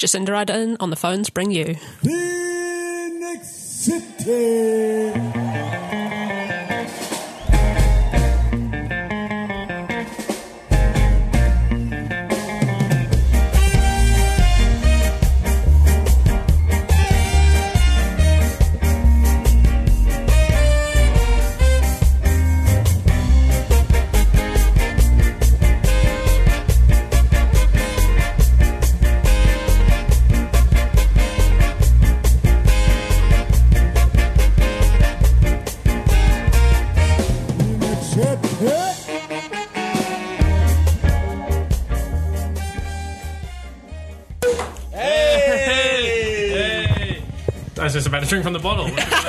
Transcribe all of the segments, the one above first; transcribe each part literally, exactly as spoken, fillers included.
Jacinda Ardern on the phones bring you Phoenix City. I was just about to drink from the bottle.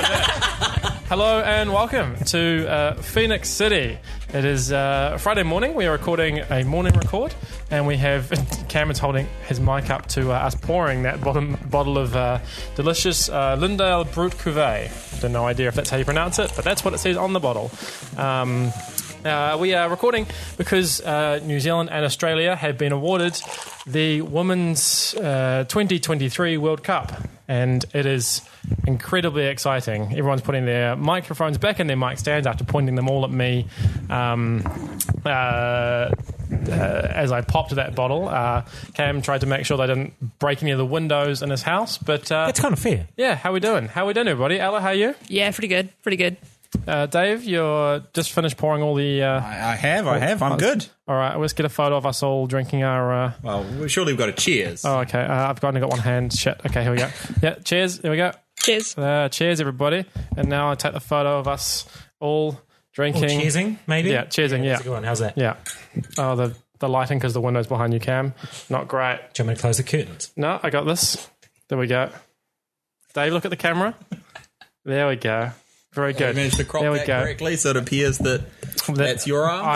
Hello and welcome to uh, Phoenix City. It is uh, Friday morning. We are recording a morning record, and we have Cameron's holding his mic up to uh, us pouring that bottom bottle of uh, delicious uh, Lindale Brut Cuvée. I have no idea if that's how you pronounce it, but that's what it says on the bottle. Um, Uh, we are recording because uh, New Zealand and Australia have been awarded the Women's uh, twenty twenty-three World Cup, and it is incredibly exciting. Everyone's putting their microphones back in their mic stands after pointing them all at me um, uh, uh, as I popped that bottle. Uh, Cam tried to make sure they didn't break any of the windows in his house, but uh, That's kind of fair. yeah, how we doing? How we doing, everybody? Ella, how are you? Yeah, pretty good, pretty good. Uh, Dave, you're just finished pouring all the... Uh, I, I have, I have. I'm good. all right, let's get a photo of us all drinking our... Uh, Well, surely we've got a cheers. oh, okay. Uh, I've only got one hand. Shit. Okay, here we go. Yeah, cheers. Here we go. Cheers. Uh, cheers, everybody. And now I take the photo of us all drinking... Or cheersing, maybe? Yeah, cheersing, yeah. That's a good one. How's that? Yeah. Oh, the, the lighting because the window's behind you, Cam. Not great. Do you want me to close the curtains? No, I got this. There we go. Dave, look at the camera. There we go. Very You good. managed to crop there we that go. correctly, so it appears that that's your arm.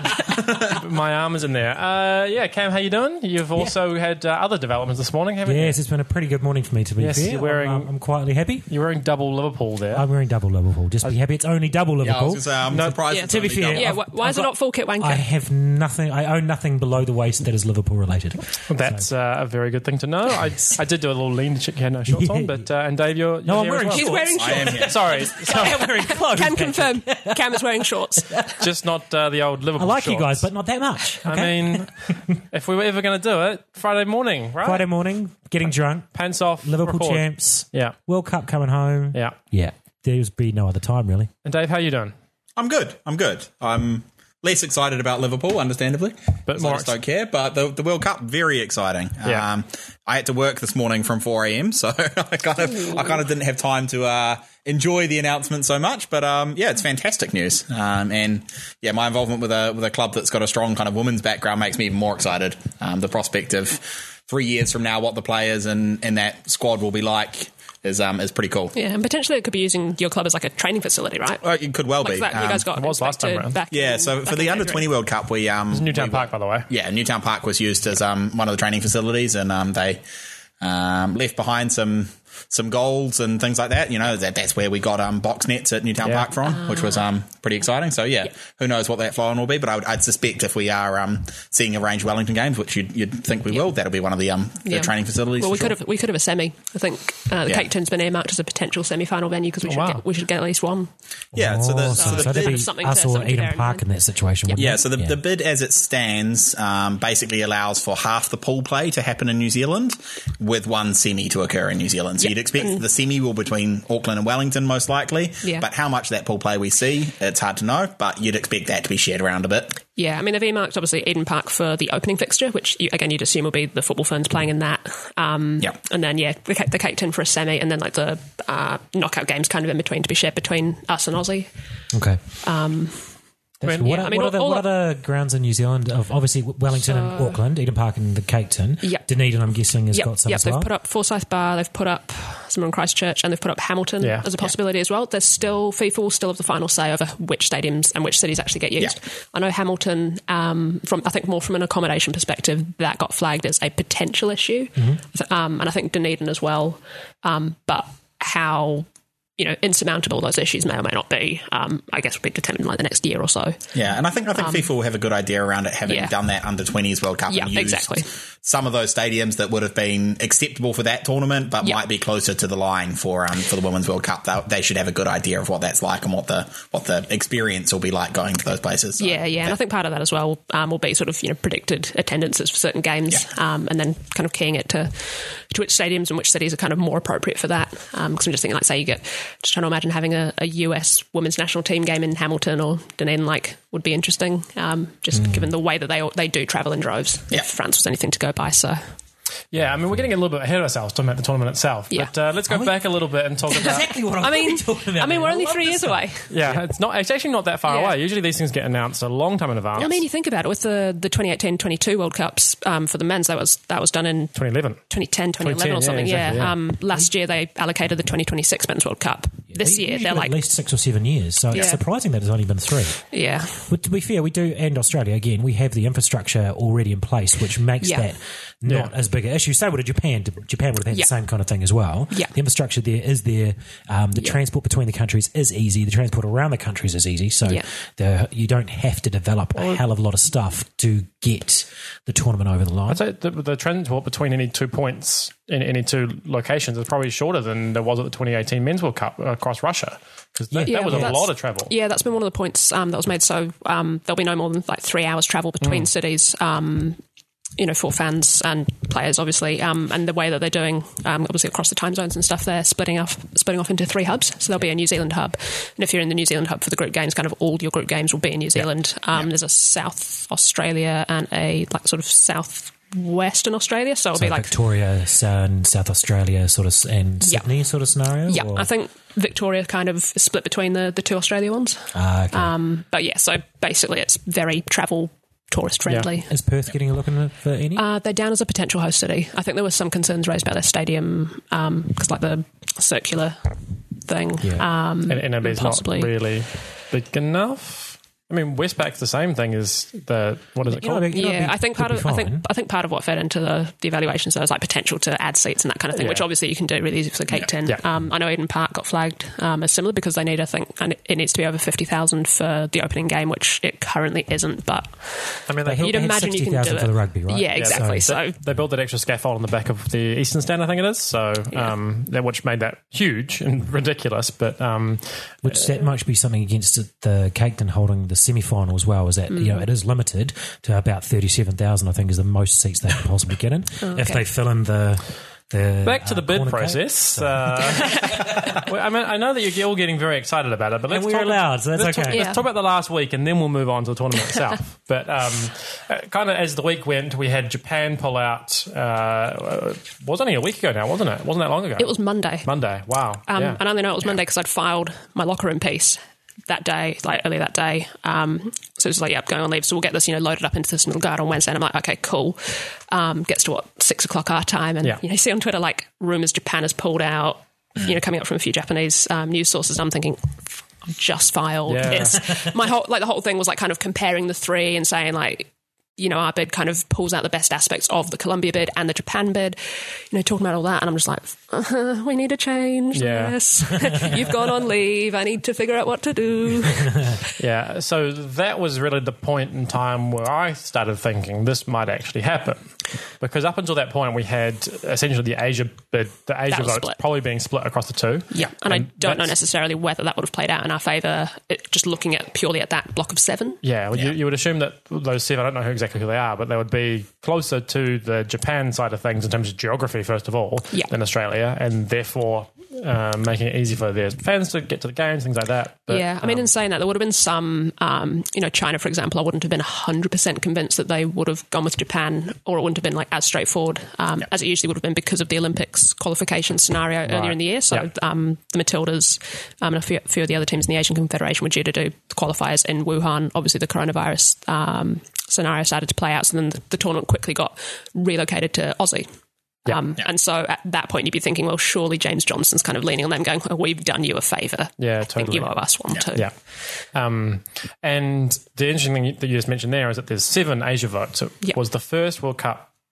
I, my arm is in there. Uh, yeah, Cam, how you doing? You've also had uh, other developments this morning, haven't Yes, it's been a pretty good morning for me, to be Yes, fair. you're wearing- I'm, um, I'm quietly happy. you? You're wearing double Liverpool there. I'm wearing double Liverpool. Just be happy. It's only double yeah, I Liverpool. was going to say, I'm No, surprised yeah, it's to be only fair, double. Yeah, I've- wh- why is I've it got- not full kit wanker? I have nothing. I own nothing below the waist that is Liverpool related. That's uh, a very good thing to know. I, I did do a little lean to check you had no shorts on, but uh, and Dave, you're, you're No, I'm here as wearing well. He's wearing I am shorts. here. Sorry, sorry, I'm wearing clothes. Can confirm. Cam is wearing shorts. just not uh, the old I Liverpool. like you shorts. guys, but not that much. I Okay? mean, if we were ever going to do it, Friday morning, right? Friday morning, getting drunk, pants off, Liverpool record. champs, Yeah, World Cup coming home. yeah. Yeah, there's be no other time really. And Dave, how you doing? I'm good. I'm good. I'm less excited about Liverpool, understandably. But 'cause more I just ex- don't care. But the, the World Cup, very exciting. Yeah. Um, I had to work this morning from four a.m, so I kind of I kind of didn't have time to uh, enjoy the announcement so much. But um, yeah, it's fantastic news. Um, and yeah, my involvement with a with a club that's got a strong kind of women's background makes me even more excited. Um, the prospect of three years from now, what the players and, and that squad will be like is um is pretty cool. Yeah, and potentially it could be using your club as like a training facility, right? Well, it could well Like be. that, you Um, guys got it was last time inspected round. back Yeah, in- so back for in the under February. twenty World Cup, we um Newtown we- Park, by the way. Yeah, Newtown Park was used as um one of the training facilities, and um they um left behind some some goals and things like that. You know, that that's where we got um box nets at Newtown Yeah. Park from, which was um pretty exciting. So yeah, who knows what that flow on will be? But I would, I'd suspect if we are um seeing a range of Wellington games, which you'd, you'd think we will, that'll be one of the um the Yeah. training facilities. Well, for we sure. could have we could have a semi. I think uh, the Yeah. Cake Tin's been earmarked as a potential semi-final venue because we Oh, should wow. get we should get at least one. Yeah, so the Oh, so the so that'd bid- be something us to- or something to bear Eden in Park mind. in that situation. wouldn't Yeah, it? so the, the bid as it stands um, basically allows for half the pool play to happen in New Zealand with one semi to occur in New Zealand. So Yep. you'd expect the semi will between Auckland and Wellington most likely, Yeah. but how much that pool play we see, it's hard to know, but you'd expect that to be shared around a bit. Yeah, I mean they've earmarked obviously Eden Park for the opening fixture, which you, again you'd assume will be the football ferns playing in that. Um, Yeah. and then yeah, the, Ca- the Cake Tin for a semi, and then like the uh, knockout games kind of in between to be shared between us and Aussie. Okay. Um, That's- mean, what yeah, are, I mean, what, are the, all- what are the grounds in New Zealand? Of obviously Wellington and Auckland, Eden Park and the Cake Tin. Yep. Dunedin, I'm guessing, has Yep, got some yep. as They've well. put up Forsyth Bar, they've put up some in Christchurch, and they've put up Hamilton Yeah. as a possibility as well. There's still FIFA will still have the final say over which stadiums and which cities actually get used. Yeah. I know Hamilton, um, from I think more from an accommodation perspective, that got flagged as a potential issue, Mm-hmm. um, and I think Dunedin as well. Um, but how you know, insurmountable those issues may or may not be, um, I guess will be determined like the next year or so. Yeah, and I think I think um, FIFA will have a good idea around it, having yeah. done that under twenties World Cup yeah, and used exactly. some of those stadiums that would have been acceptable for that tournament, but yeah. might be closer to the line for um, for the Women's World Cup. They, they should have a good idea of what that's like and what the what the experience will be like going to those places. So, yeah, yeah, and I think part of that as well um, will be sort of you know predicted attendances for certain games, yeah. um, and then kind of keying it to to which stadiums and which cities are kind of more appropriate for that. Because um, I'm just thinking, like, say you get just trying to imagine having a, a U S women's national team game in Hamilton or Dunedin, like, would be interesting. Um, just mm. given the way that they they do travel in droves. Yeah. If France was anything to go by, so. Yeah, I mean, we're getting a little bit ahead of ourselves talking about the tournament itself. Yeah. But uh, let's go back a little bit and talk about... exactly what I'm I mean, talking about. I mean, we're I only love three years stuff. away. Yeah, it's not. It's actually not that far Yeah. away. Usually these things get announced a long time in advance. I mean, you think about it, with the, the twenty eighteen twenty-two World Cups um, for the men's, that was that was done in twenty eleven. twenty ten, twenty eleven or something, yeah. Exactly, yeah. yeah. Um, last year they allocated the twenty twenty-six Men's World Cup. This They year usually they're do like... at least six or seven years, so Yeah. it's surprising that it's only been three. Yeah. But to be fair, we do, and Australia, again, we have the infrastructure already in place, which makes Yeah. that not Yeah. as big an issue. So would Japan. Japan would have had Yeah. the same kind of thing as well. Yeah. The infrastructure there is there. Um, the Yeah. transport between the countries is easy. The transport around the countries is easy. So Yeah. the, you don't have to develop a hell of a lot of stuff to get the tournament over the line. I'd say the, the transport between any two points in any two locations is probably shorter than there was at the twenty eighteen Men's World Cup across Russia. Because that, Yeah, that was well, a that's- lot of travel. Yeah, that's been one of the points um, that was made. So um, there'll be no more than like three hours travel between Mm. cities. Um, you know, for fans and players, obviously, um, and the way that they're doing, um, obviously across the time zones and stuff, they're splitting off, splitting off into three hubs. So there'll be a New Zealand hub, and if you're in the New Zealand hub for the group games, kind of all your group games will be in New Zealand. Um, There's a South Australia and a like sort of South Western Australia, so it'll So be like Victoria, Sun, South Australia, sort of, and Yeah. Sydney sort of scenario. yeah, or? I think Victoria kind of is split between the the two Australia ones. Ah, okay. Um, but yeah, so basically it's very travel tourist friendly. Is Perth getting a look in it for any? Uh, they're down as a potential host city. I think there was some concerns raised about their stadium because, like, the circular thing. Yeah. Um, And N A B is not possibly. really big enough. I mean, Westpac's the same thing as the what is it You know, called? I mean, you know, yeah, it'd I think could part be of I think fine. I think part of what fed into the, the evaluations there was like potential to add seats and that kind of thing, Yeah. which obviously you can do really easy for the Cake Tin. Yeah. Um, I know Eden Park got flagged um, as similar because they need, I think, and it needs to be over fifty thousand for the opening game, which it currently isn't. But I mean, They they, had- you'd they had imagine you can do sixty thousand it for the rugby, right? Yeah, exactly. they, So, they built that extra scaffold on the back of the Eastern Stand, I think it is. So, Yeah. um, that which made that huge and ridiculous. But um, Which that might be something against the Cake Tin holding the semi-final as well, is that, you know, it is limited to about thirty-seven thousand, I think, is the most seats they can possibly get in. If okay. they fill in the... the back to uh, the bid corner process. cake. Uh, well, I mean, I know that you're all getting very excited about it, but let's And we're talk, allowed, so that's let's okay. Talk, Yeah. Let's talk about the last week, and then we'll move on to the tournament itself. But um, uh, kind of as the week went, we had Japan pull out. Uh, it was only a week ago now, wasn't it? It wasn't that long ago. it was Monday. Monday. Wow. Um, yeah. And I only know it was Monday because I'd filed my locker room piece that day, like earlier that day. Um, so it was like, yeah, going on leave. So we'll get this, you know, loaded up into this middle guard on Wednesday. And I'm like, okay, cool. Um, gets to what, six o'clock our time. And, Yeah. you know, you see on Twitter, like, rumours Japan has pulled out, you know, coming up from a few Japanese um, news sources. I'm thinking, I've just filed Yeah. this. My whole, like, the whole thing was like kind of comparing the three and saying, like, you know, our bid kind of pulls out the best aspects of the Colombia bid and the Japan bid, you know, talking about all that. And I'm just like, uh, we need to change Yeah. this. You've gone on leave. I need to figure out what to do. Yeah, so that was really the point in time where I started thinking this might actually happen. Because up until that point, we had essentially the Asia bid, the Asia was votes split. probably being split across the two. Yeah. And, I don't know that's- necessarily whether that would have played out in our favour, it- just looking at purely at that block of seven. Yeah, well, You, you would assume that those seven, I don't know who exactly who they are, but they would be closer to the Japan side of things in terms of geography, first of all, Yeah. than Australia, and therefore uh, making it easy for their fans to get to the games, things like that. But, yeah, I mean, um, in saying that, there would have been some, um, you know, China, for example, I wouldn't have been one hundred percent convinced that they would have gone with Japan, or it wouldn't have been like as straightforward um, as it usually would have been because of the Olympics qualification scenario earlier in the year. So Yeah. um, the Matildas um, and a few, few of the other teams in the Asian Confederation were due to do qualifiers in Wuhan. Obviously, the coronavirus um, scenario started to play out, so then the, the tournament quickly got relocated to Aussie. Yeah. Um, And so at that point, you'd be thinking, well, surely James Johnson's kind of leaning on them, going, well, we've done you a favour. Yeah, I think totally. you owe us one too. Yeah. Um, and the interesting thing that you just mentioned there is that there's seven Asia votes. It Yeah. was the first World Cup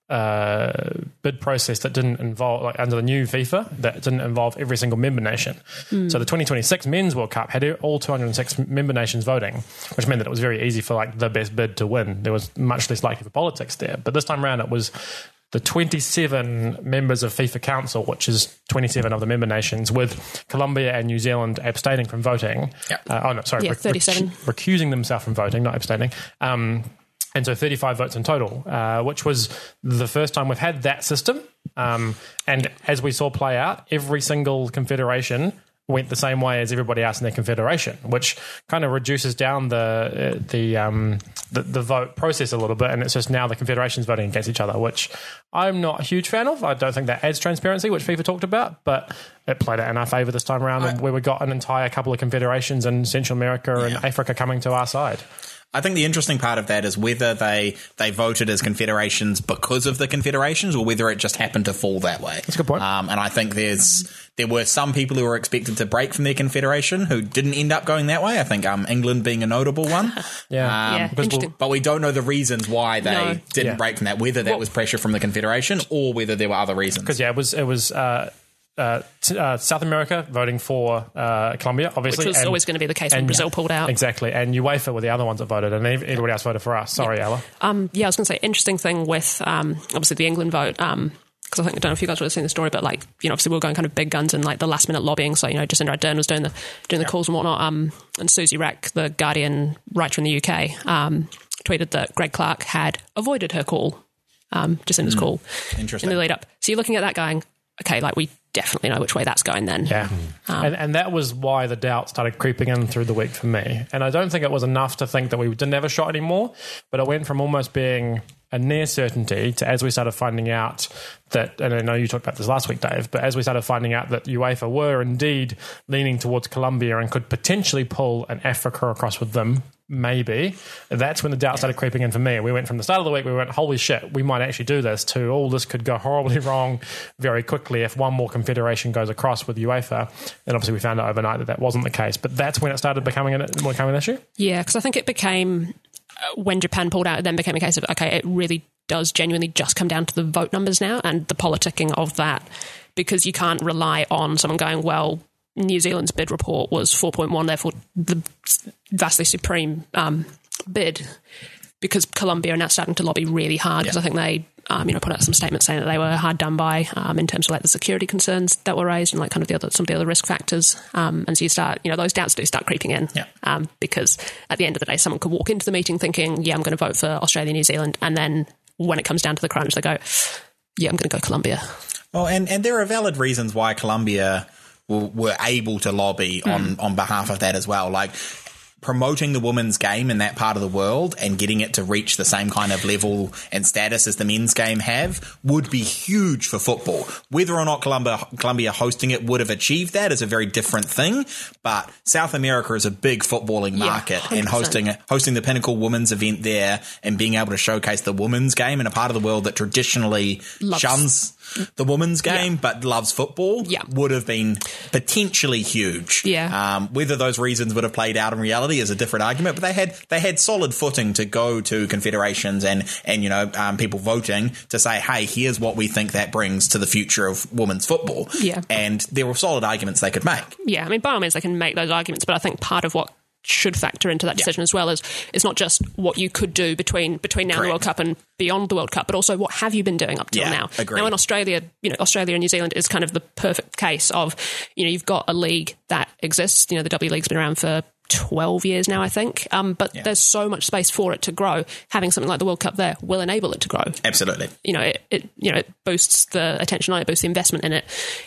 uh, bid process that didn't involve, like under the new FIFA, that didn't involve every single member nation. Mm. So the twenty twenty-six Men's World Cup had all two hundred six member nations voting, which meant that it was very easy for like the best bid to win. There was much less likely for politics there. But this time around, it was the twenty-seven members of FIFA Council, which is twenty-seven of the member nations, with Colombia and New Zealand abstaining from voting. Yep. Uh, oh, no, sorry. Yeah, rec- thirty-seven. Rec- recusing themselves from voting, not abstaining. Um, and so thirty-five votes in total, uh, which was the first time we've had that system. Um, and as we saw play out, every single confederation went the same way as everybody else in their confederation, which kind of reduces down the uh, the, um, the the vote process a little bit, and it's just now the confederations voting against each other, which I'm not a huge fan of. I don't think that adds transparency, which FIFA talked about, but it played out in our favour this time around, right, where we got an entire couple of confederations in Central America yeah. and Africa coming to our side. I think the interesting part of that is whether they, they voted as confederations because of the confederations or whether it just happened to fall that way. That's a good point. Um, and I think there's there were some people who were expected to break from their confederation who didn't end up going that way. I think um, England being a notable one. yeah. Um, yeah but, interesting. but we don't know the reasons why they No. didn't Yeah. break from that, whether that Well, was pressure from the confederation or whether there were other reasons. Because, yeah, it was... It was uh, Uh, t- uh, South America voting for uh, Colombia, obviously. Which was and, always going to be the case when and- Brazil pulled out. Exactly. And UEFA were the other ones that voted, and ev- everybody else voted for us. Sorry, Ella. Um, yeah, I was going to say, interesting thing with um, obviously the England vote, um, because I think, I don't know if you guys would have seen the story, but like, you know, obviously we were going kind of big guns and like the last minute lobbying. So, you know, Jacinda Ardern was doing the doing the yeah. calls and whatnot. Um, and Susie Rack, the Guardian writer in the U K, um, tweeted that Greg Clark had avoided her call, um, Jacinda's mm. call, Interesting. in the lead up. So you're looking at that going, okay, like we definitely know which way that's going then. Yeah. Um, and, and that was why the doubt started creeping in through the week for me. And I don't think it was enough to think that we didn't have a shot anymore, but it went from almost being a near certainty to, as we started finding out that, and I know you talked about this last week, Dave, but as we started finding out that UEFA were indeed leaning towards Colombia and could potentially pull an Africa across with them, maybe, that's when the doubt started creeping in for me. We went from the start of the week, we went, holy shit, we might actually do this, to all this could go horribly wrong very quickly if one more confederation goes across with UEFA. And obviously we found out overnight that that wasn't the case. But that's when it started becoming an, becoming an issue? Yeah, because I think it became, uh, when Japan pulled out, it then became a case of, okay, it really does genuinely just come down to the vote numbers now and the politicking of that, because you can't rely on someone going, well, New Zealand's bid report was four point one, therefore the vastly supreme um, bid, because Colombia are now starting to lobby really hard, because yeah. I think they um, you know, put out some statements saying that they were hard done by um, in terms of like the security concerns that were raised and like kind of the other some of the other risk factors. Um, and so you start, you know, those doubts do start creeping in, yeah. um, because at the end of the day, someone could walk into the meeting thinking, yeah, I'm going to vote for Australia, New Zealand, and then when it comes down to the crunch, they go, yeah, I'm going to go Colombia. Well, and, and there are valid reasons why Colombia w- were able to lobby mm. on, on behalf of that as well. Like, promoting the women's game in that part of the world and getting it to reach the same kind of level and status as the men's game have would be huge for football. Whether or not Colombia, Colombia hosting it would have achieved that is a very different thing, but South America is a big footballing market, yeah, and hosting hosting the pinnacle women's event there and being able to showcase the women's game in a part of the world that traditionally Loves. shuns the women's game yeah. but loves football yeah. would have been potentially huge. Yeah. Um, whether those reasons would have played out in reality is a different argument, but they had they had solid footing to go to confederations and and you know um, people voting to say, hey, here's what we think that brings to the future of women's football. Yeah. And there were solid arguments they could make. Yeah, I mean, by all means, they can make those arguments, but I think part of what should factor into that decision yeah. as well is it's not just what you could do between between now Correct. and the World Cup and beyond the World Cup, but also what have you been doing up till yeah, now. Agreed. Now in Australia, you know, Australia and New Zealand is kind of the perfect case of, you know, you've got a league that exists. You know, the W League's been around for twelve years now, I think, um, but yeah. there's so much space for it to grow. Having something like the World Cup there will enable it to grow. Absolutely. You know, it, it you know it boosts the attention on it, boosts the investment in it.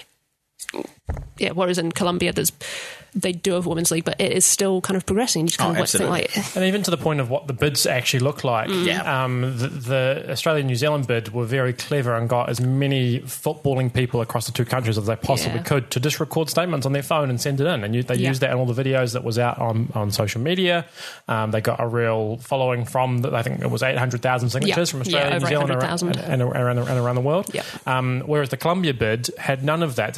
Yeah, whereas in Colombia, there's they do have a women's league, but it is still kind of progressing. You just kind oh, of think like, and even to the point of what the bids actually look like. Mm. Yeah. Um, the, the Australia New Zealand bid were very clever and got as many footballing people across the two countries as they possibly Yeah. could to just record statements on their phone and send it in. And you, they Yeah. used that in all the videos that was out on, on social media. Um, they got a real following from, the, I think it was eight hundred thousand signatures Yeah. from Australia Yeah, and New over Zealand eight hundred thousand. and, and, around, and around the world. Yeah. Um, whereas the Colombia bid had none of that. They didn't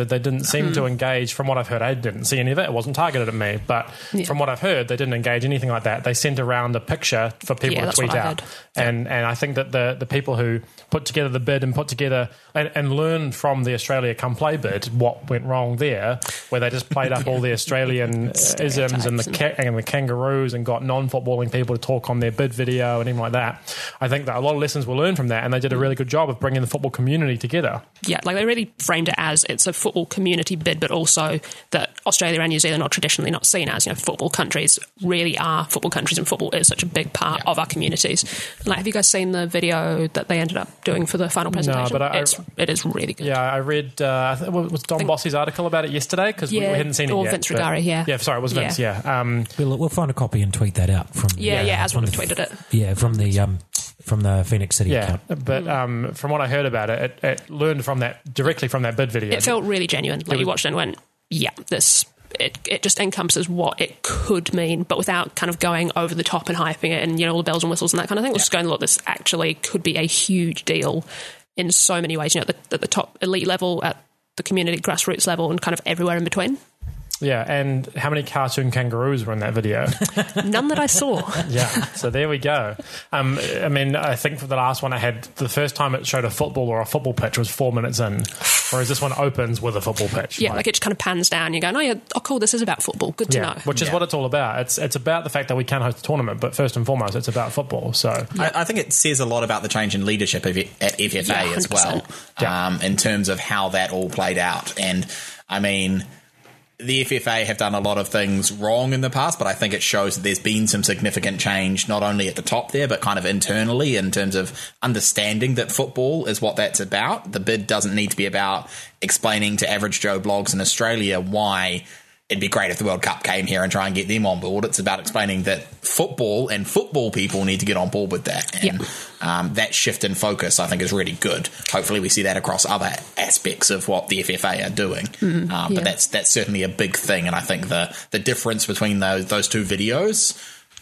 didn't seem Mm. to engage, from what I've heard, I didn't see any of it. It wasn't targeted at me. But Yeah. from what I've heard, they didn't engage anything like that. They sent around a picture for people Yeah, to that's tweet what I out. heard. And and I think that the, the people who put together the bid and put together and, and learned from the Australia Come Play bid what went wrong there, where they just played up all the Australian uh, isms and the, ca- and the kangaroos and got non-footballing people to talk on their bid video and everything like that. I think that a lot of lessons were learned from that, and they did a really good job of bringing the football community together. Yeah, like they really framed it as it's a football community bid, but also that Australia and New Zealand are traditionally not seen as, you know, football countries, really are football countries, and football is such a big part Yeah. of our communities. Like, have you guys seen the video that they ended up doing for the final presentation? but I- it's, it is really good. Yeah, I read, uh, I think it was Don think- Bossie's article about it yesterday, because we, we Yeah, hadn't seen it or yet. Vince but- Regari, yeah. Yeah, sorry, it was Vince, yeah. Yeah. Um, We'll, we'll find a copy and tweet that out from Yeah, yeah, as from one the- have tweeted it. Yeah, from the um, from the Phoenix City yeah, account. but um, from what I heard about it, it, it learned from that, directly from that bid video. It felt really genuine. Like, was- you watched it and went, yeah, this... It, it just encompasses what it could mean, but without kind of going over the top and hyping it and, you know, all the bells and whistles and that kind of thing. It was just going, look, this actually could be a huge deal in so many ways, you know, at the, at the top elite level, at the community grassroots level, and kind of everywhere in between. Yeah, and how many cartoon kangaroos were in that video? None that I saw. Yeah, so there we go. Um, I mean, I think for the last one I had, the first time it showed a football or a football pitch was four minutes in, whereas this one opens with a football pitch. Yeah, like it just kind of pans down. You're going, oh, yeah, oh, cool, this is about football. Good to yeah, know. which is Yeah. what it's all about. It's it's about the fact that we can host a tournament, but first and foremost, it's about football. So I, I think it says a lot about the change in leadership of, at F F A Yeah, as well, one hundred percent. Yeah. um, in terms of how that all played out. And I mean, the F F A have done a lot of things wrong in the past, but I think it shows that there's been some significant change, not only at the top there, but kind of internally in terms of understanding that football is what that's about. The bid doesn't need to be about explaining to average Joe blogs in Australia why it'd be great if the World Cup came here and try and get them on board. It's about explaining that football and football people need to get on board with that. And Yeah. um, that shift in focus, I think, is really good. Hopefully we see that across other aspects of what the F F A are doing. um, yeah. But that's that's certainly a big thing. And I think the, the difference between those, those two videos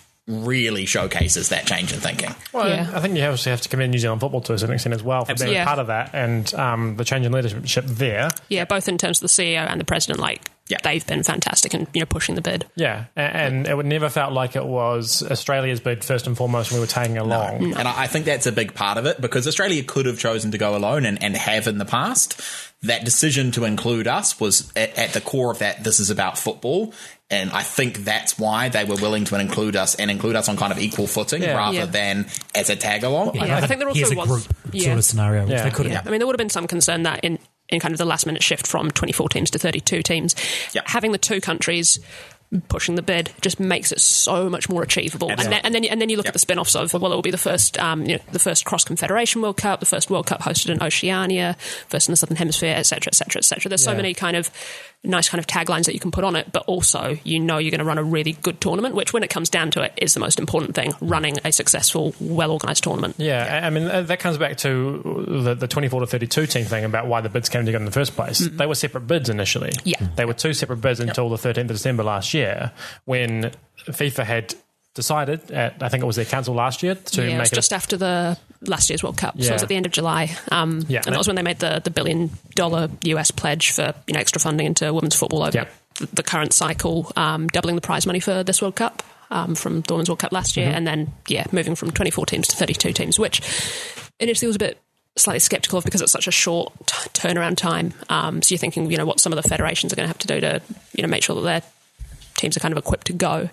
really showcases that change in thinking. Well, Yeah. I think you also have to commend New Zealand football to a certain extent as well for being Yeah. part of that, and um, the change in leadership there. Yeah, both in terms of the C E O and the president, like, Yeah. they've been fantastic and, you know, pushing the bid. Yeah, a- and it would never felt like it was Australia's bid first and foremost, and we were tagging along. And I I think that's a big part of it, because Australia could have chosen to go alone and, and have in the past. That decision to include us was at, at the core of that. This is about football. And I think that's why they were willing to include us and include us on kind of equal footing Yeah. rather Yeah. than as a tag along. Yeah, I think there also Here's a was- group yeah. sort of scenario, which Yeah. they could have. Yeah. I mean, there would have been some concern that in, in kind of the last minute shift from twenty-four teams to thirty-two teams, Yeah. having the two countries pushing the bid just makes it so much more achievable. And then, and then and then you look Yeah. at the spin-offs of, well, it will be the first um, you know, the first cross confederation World Cup, the first World Cup hosted in Oceania, first in the Southern Hemisphere, et cetera, et cetera, et cetera. There's so Yeah. many kind of nice kind of taglines that you can put on it, but also you know you're going to run a really good tournament, which when it comes down to it is the most important thing, running a successful, well-organised tournament. Yeah, I I mean, uh, that comes back to the, the twenty-four to thirty-two team thing about why the bids came together in the first place. They were separate bids initially. Yeah. They were two separate bids until the thirteenth of December last year, when FIFA had decided, at, I think it was their council last year, to Yeah, it make was it just after the last year's World Cup. So Yeah. it was at the end of July. Um, Yeah. and that was when they made the, the billion dollar U S pledge for, you know, extra funding into women's football over Yeah. the, the current cycle, um, doubling the prize money for this World Cup um, from the Women's World Cup last year. Mm-hmm. And then, yeah, moving from twenty-four teams to thirty-two teams, which initially was a bit slightly sceptical of because it's such a short t- turnaround time. Um, so you're thinking, you know, what some of the federations are going to have to do to, you know, make sure that their teams are kind of equipped to go.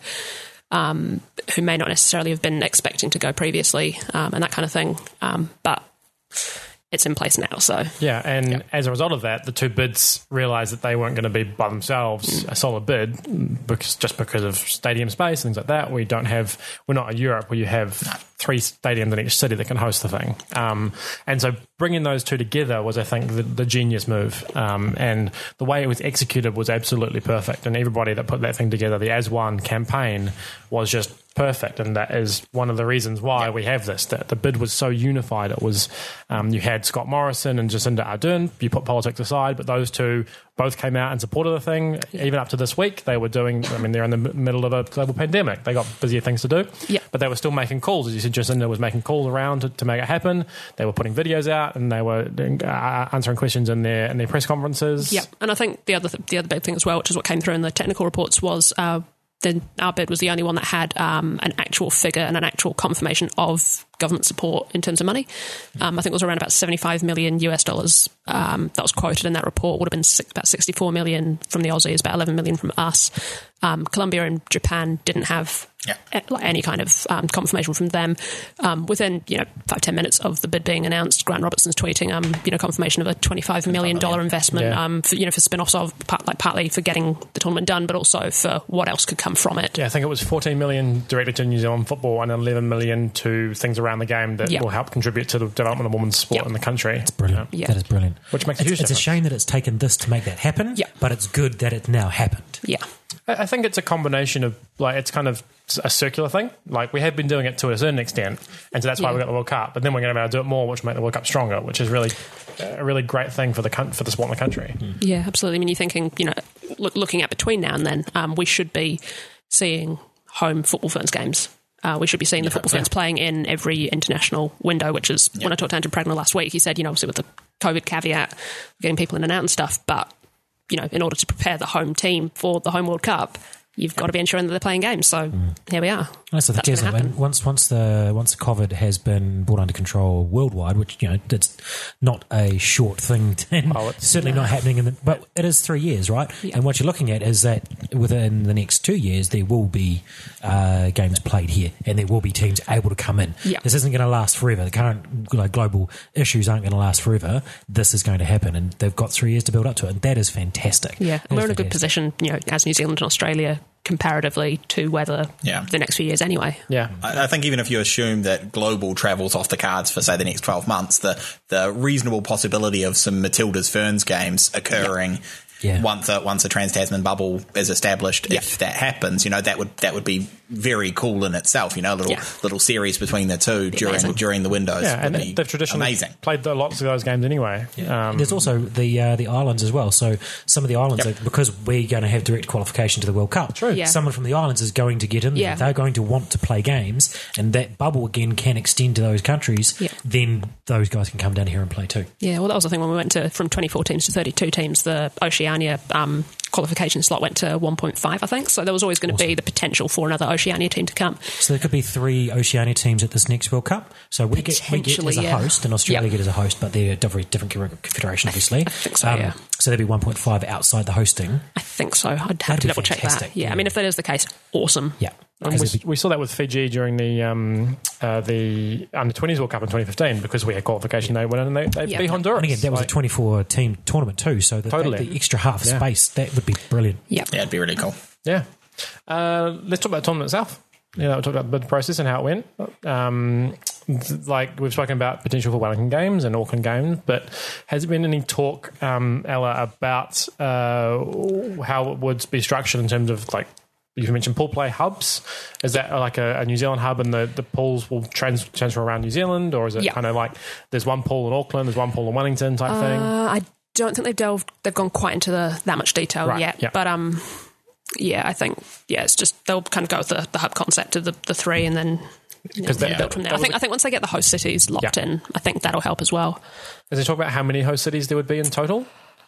Um, who may not necessarily have been expecting to go previously, um, and that kind of thing. Um, but it's in place now, so Yeah, and as a result of that, the two bids realised that they weren't going to be by themselves a solid bid, because just because of stadium space and things like that. We don't have, we're not in Europe where you have three stadiums in each city that can host the thing. Um, and so bringing those two together was, I think, the, the genius move. Um, and the way it was executed was absolutely perfect. And everybody that put that thing together, the As One campaign, was just perfect, and that is one of the reasons why we have this. That the bid was so unified. It was um, you had Scott Morrison and Jacinda Ardern. You put politics aside, but those two both came out and supported the thing. Even up to this week, they were doing. I mean, they're in the m- middle of a global pandemic. They got busier things to do. Yeah. But they were still making calls, as you said obviously Jacinda was making calls around to, to make it happen. They were putting videos out and they were doing, uh, answering questions in their in their press conferences. Yeah, and I think the other th- the other big thing as well, which is what came through in the technical reports, was uh, the, our bid was the only one that had um, an actual figure and an actual confirmation of government support in terms of money. Um, I think it was around about seventy-five million US dollars um, that was quoted in that report. Would have been six, about sixty-four million from the Aussies, about eleven million from us. Um, Colombia and Japan didn't have Yeah. like any kind of um, confirmation from them. Um, within you know five ten minutes of the bid being announced, Grant Robertson's tweeting um, you know confirmation of a twenty-five million dollar investment Yeah. um, for you know for spin-offs of part, like partly for getting the tournament done, but also for what else could come from it. Yeah, I think it was fourteen million directed to New Zealand football and eleven million to things around the game that Yeah. will help contribute to the development of women's sport Yeah. in the country. It's Brilliant. Yeah. That is brilliant. Which makes a it's, huge it's a difference. shame that it's taken this to make that happen. Yeah. But it's good that it now happened. Yeah. I I think it's a combination of, like, it's kind of a circular thing. Like, we have been doing it to a certain extent, and so that's why Yeah. we got the World Cup. But then we're going to be able to do it more, which will make the World Cup stronger, which is really a really great thing for the coun- for the sport in the country. Yeah, absolutely. I mean, you're thinking, you know, look, looking at between now and then, um, we should be seeing home football ferns games. Uh, we should be seeing the football ferns playing in every international window, which is, when I talked to Andrew Pragnell last week, he said, you know, obviously with the COVID caveat, getting people in and out and stuff, but, you know, in order to prepare the home team for the home World Cup, you've got to be ensuring that they're playing games. So here we are. That's the That's thing, gonna isn't it? happen. And once once the once the COVID has been brought under control worldwide, which you know it's not a short thing, and Oh, it's- certainly not happening in the, but it is three years, right? Yeah. And what you're looking at is that within the next two years there will be uh, games played here, and there will be teams able to come in. Yeah. This isn't going to last forever. The current like, global issues aren't going to last forever. This is going to happen, and they've got three years to build up to it, and that is fantastic. Yeah, That and we're is in a good fantastic. position, you know, as New Zealand and Australia comparatively to weather Yeah. the next few years anyway. Yeah. I I think even if you assume that global travel's off the cards for, say, the next twelve months, the, the reasonable possibility of some Matilda's Ferns games occurring Yeah. once a, once a Trans-Tasman bubble is established, Yeah. if that happens, you know, that would that would be very cool in itself, you know, a little Yeah. little series between the two during amazing. during the windows. Yeah, and would be they've traditionally amazing. played the, lots of those games anyway. Um, There's also the uh, the islands as well. So some of the islands, Yep. are, because we're going to have direct qualification to the World Cup, True. Yeah. someone from the islands is going to get in there. Yeah. They're going to want to play games, and that bubble again can extend to those countries. Yeah. Then those guys can come down here and play too. Yeah, well, that was the thing when we went to from twenty-four teams to thirty-two teams. The Oceania um, qualification slot went to one point five, I think. So there was always going to be the potential for another Oceania team to come. So there could be three Oceania teams at this next World Cup. So we get, we get Potentially, as a yeah. host, and Australia Yep. get as a host, but they're a different, different confederation, obviously. I think so, yeah. So there'd be one point five outside the hosting. I think so. I'd have That'd to be double check that. fantastic, Yeah, yeah. I mean, if that is the case, awesome. Yeah. And Because we, it'd be- we saw that with Fiji during the um, uh, the under twenties World Cup in twenty fifteen because we had qualification. They went in and they, they Yeah. beat Honduras. And again, that was Like, a twenty-four team tournament too, so the, Totally. the extra half Yeah. space, that would be brilliant. Yeah. Yeah, it'd be really cool. Yeah. Uh, let's talk about the tournament itself. Yeah, we talked about the bid process and how it went. Um, th- like we've spoken about potential for Wellington Games and Auckland Games, but has there been any talk, um, Ella, about uh, how it would be structured in terms of like you mentioned pool play hubs? Is that like a, a New Zealand hub and the, the pools will trans- transfer around New Zealand, or is it Yeah. kind of like there's one pool in Auckland, there's one pool in Wellington type thing? Uh, I don't think they've delved, they've gone quite into the, that much detail Right, yet. yeah. But um, yeah, I think, yeah, it's just, they'll kind of go with the, the hub concept of the, the three and then you know, that- build from there. that I was think, a- I think once they get the host cities locked Yeah. in, I think that'll help as well. Is there talk about how many host cities there would be in total?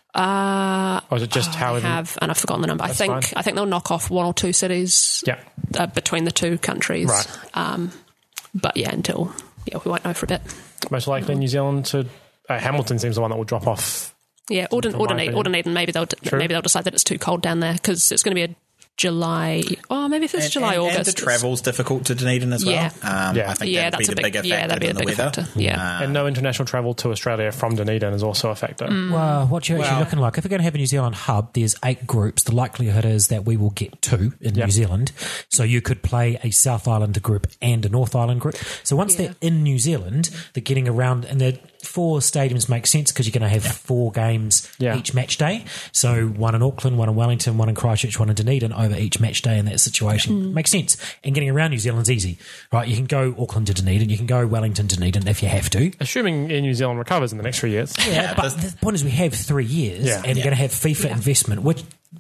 Uh, Or is it just how I it have, and I've forgotten the number. I That's think fine. I think they'll knock off one or two cities Yeah. uh, between the two countries. Right. Um, but yeah, until yeah, we won't know for a bit. Most likely New Zealand to uh, Hamilton seems the one that will drop off. Yeah, or, Dun- From or, my Dunedin, opinion. or Dunedin, maybe they'll True. maybe they'll decide that it's too cold down there because it's going to be a July. Oh, maybe if it's And, July, and, August. and the it's- travel's difficult to Dunedin as well. Yeah. Um, Yeah. I think Yeah, that'd that's be a the big- bigger yeah, factor that'd be a than the bigger weather. factor, yeah. Uh, And no international travel to Australia from Dunedin is also a factor. Mm. Well, what you're actually Well- looking like, if we're going to have a New Zealand hub, there's eight groups. The likelihood is that we will get two in Yep. New Zealand. So you could play a South Island group and a North Island group. So once Yeah. they're in New Zealand, they're getting around, and the four stadiums make sense because you're going to have four games Yeah. each match day. So one in Auckland, one in Wellington, one in Christchurch, one in Dunedin over each match day in that situation. Makes sense. And getting around New Zealand's easy, right? You can go Auckland to Dunedin, you can go Wellington to Dunedin if you have to. Assuming Air New Zealand recovers in the next three years. Yeah, but the point is we have three years Yeah. and you're Yeah. going to have FIFA investment, which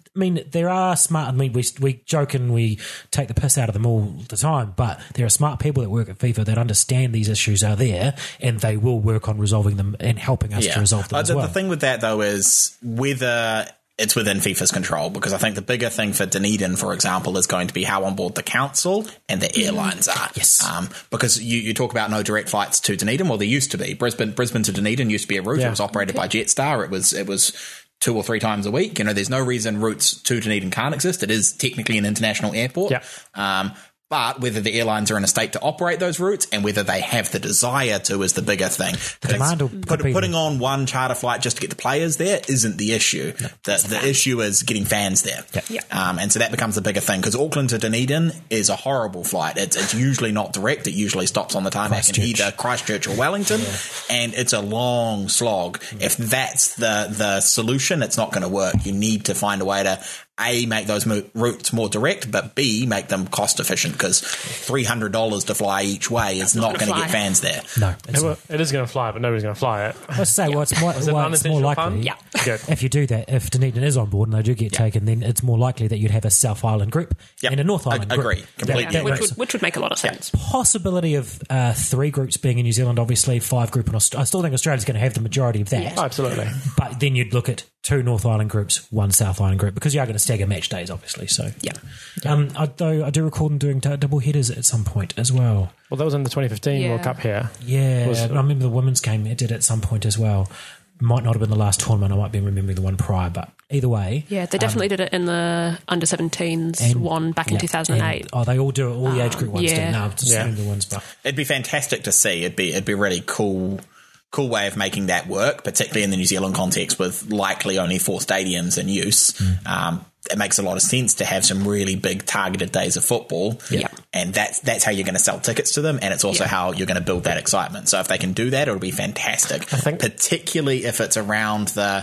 I mean, there are smart. I mean, we we joke and we take the piss out of them all the time, but there are smart people that work at FIFA that understand these issues are there, and they will work on resolving them and helping us to resolve them Uh, as the, well. the thing with that though is whether it's within FIFA's control, because I think the bigger thing for Dunedin, for example, is going to be how on board the council and the airlines are. Yes. Um, because you, you talk about no direct flights to Dunedin. Well, there used to be. Brisbane Brisbane to Dunedin used to be a route. Yeah. It was operated by Jetstar. It was it was two or three times a week. You know, there's no reason routes to Dunedin can't exist. It is technically an international airport. Yeah. Um, but whether the airlines are in a state to operate those routes and whether they have the desire to is the bigger thing. demand will Put, be putting there. on one charter flight just to get the players there isn't the issue. The, the issue is getting fans there. Yeah. Um, and so that becomes the bigger thing, because Auckland to Dunedin is a horrible flight. It's, it's usually not direct. It usually stops on the tarmac in Christchurch. either Christchurch or Wellington. And it's a long slog. If that's the, the solution, it's not going to work. You need to find a way to A, make those mo- routes more direct, but B, make them cost efficient, because three hundred dollars to fly each way is not, not going to gonna get fly. fans there. No, It, it's will- it is going to fly, but nobody's going to fly it. Let's say well, it's more, Is it well, it's more unintentional likely. fun? Yeah. Good. If you do that, if Dunedin is on board and they do get taken, then it's more likely that you'd have a South Island group Yep. and a North Ag- Island agree. group. Completely That- that agree. Which makes would, which would make a lot of sense. possibility of uh, three groups being in New Zealand, obviously five group in Australia. I still think Australia's going to have the majority of that. Oh, absolutely. But then you'd look at two North Island groups, one South Island group, because you are going to stagger match days, obviously. So Yeah. Um, I, though I do recall them doing d- double headers at some point as well. Well, that was in the twenty fifteen Yeah. World Cup here. Yeah, Was- and I remember the women's game it did at some point as well. Might not have been the last tournament. I might be remembering the one prior, but either way, Yeah, they definitely did it in the under seventeens and- one back in yeah, two thousand eight. and- oh, they all do it. All the age group ones yeah. do. No, I'm just Yeah. yeah. the ones, but It'd be fantastic to see. It'd be it'd be really cool cool way of making that work, particularly in the New Zealand context with likely only four stadiums in use. Mm. Um, it makes a lot of sense to have some really big targeted days of football. Yeah. And that's that's how you're going to sell tickets to them, and it's also Yeah. how you're going to build that excitement. So if they can do that, it'll be fantastic. I think- particularly if it's around the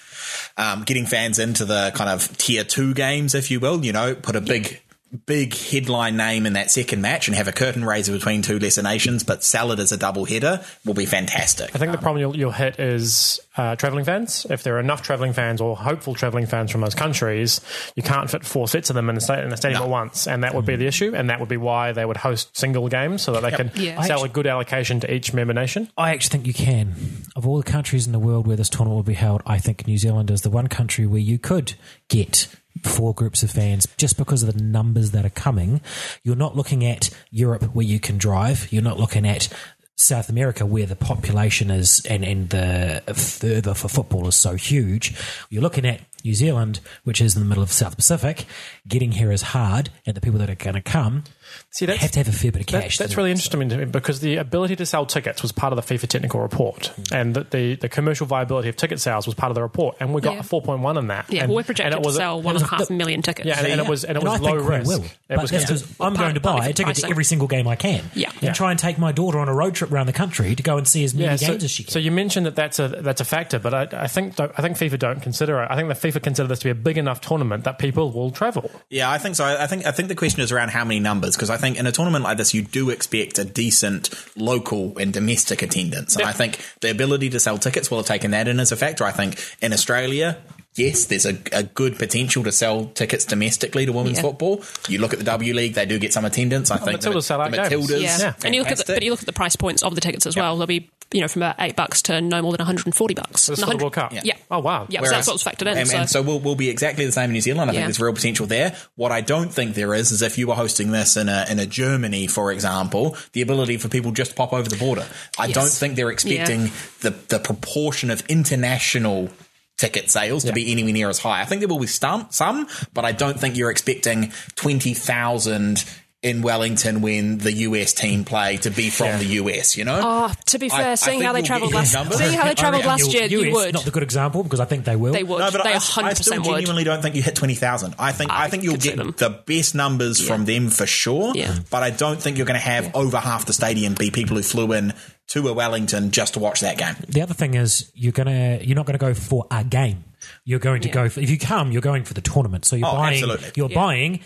um, getting fans into the kind of tier two games, if you will, you know, put a big big headline name in that second match and have a curtain raiser between two lesser nations, but sell it as a double header will be fantastic. I think the problem you'll, you'll hit is uh, travelling fans. If there are enough travelling fans or hopeful travelling fans from those countries, you can't fit four sets of them in a, sta- in a stadium No. at once, and that would be the issue, and that would be why they would host single games so that they can Yeah. sell a good allocation to each member nation. I actually think you can. Of all the countries in the world where this tournament will be held, I think New Zealand is the one country where you could get four groups of fans just because of the numbers that are coming. You're not looking at Europe where you can drive. You're not looking at South America where the population is and, and the fervour for football is so huge. You're looking at New Zealand, which is in the middle of the South Pacific. Getting here is hard, and the people that are going to come See, that's, have to have a fair bit of that- cash. that's really interesting to me because the ability to sell tickets was part of the FIFA technical report, and the, the, the commercial viability of ticket sales was part of the report, and we got Yeah. a four point one in that. Yeah, and, well, we're and projected it was to a- sell one and a half million tickets. Yeah, and, and it Yeah. was and it And was I low think we risk. will. It But was that's considered- because I'm Part- going to partly buy for a ticket to pricing. every single game I can. Yeah. And Yeah. try and take my daughter on a road trip around the country to go and see as many yeah, so, games as she can. so you mentioned that that's a that's a factor, but I, I think don't- I think FIFA don't consider it. I think that FIFA consider this to be a big enough tournament that people will travel. Yeah, I think so. I think I think the question is around how many numbers, because I think in a tournament like this, you do expect a decent local and domestic attendance, and Yep. I think the ability to sell tickets will have taken that in as a factor. I think in Australia, yes, there's a, a good potential to sell tickets domestically to women's Yeah. football. You look at the W League; they do get some attendance. I think Matildas sell out the games. Matildas, Yeah. Yeah. And you look at the, but you look at the price points of the tickets as well. They'll be, you know, from about eight bucks to no more than one hundred forty bucks. This And for the one hundred World Cup. Yeah. Yeah. Oh wow. Yeah, so that's what's factored in. And so. and so we'll, we'll be exactly the same in New Zealand. I think Yeah. there's real potential there. What I don't think there is is if you were hosting this in a in a Germany, for example, the ability for people just to pop over the border. I Yes. don't think they're expecting Yeah. the the proportion of international ticket sales to be anywhere near as high. I think there will be some, some, but I don't think you're expecting twenty thousand in Wellington when the U S team play to be from Yeah. the U S, you know? Oh, to be I- fair, I seeing think how they you'll travelled get last, numbers. seeing how they travelled I last reckon year, U S, you would. not the good example because I think they will. They would. No, but they I, one hundred I still percent would. genuinely don't think you hit twenty thousand. I think I, I think you'll could see get them. the best numbers from them for sure. Yeah. But I don't think you're going to have over half the stadium be people who flew in to a Wellington just to watch that game. The other thing is you're gonna you're not going to go for a game. You're going to Yeah. go for, if you come, you're going for the tournament. So you're Oh, buying absolutely. you're Yeah. buying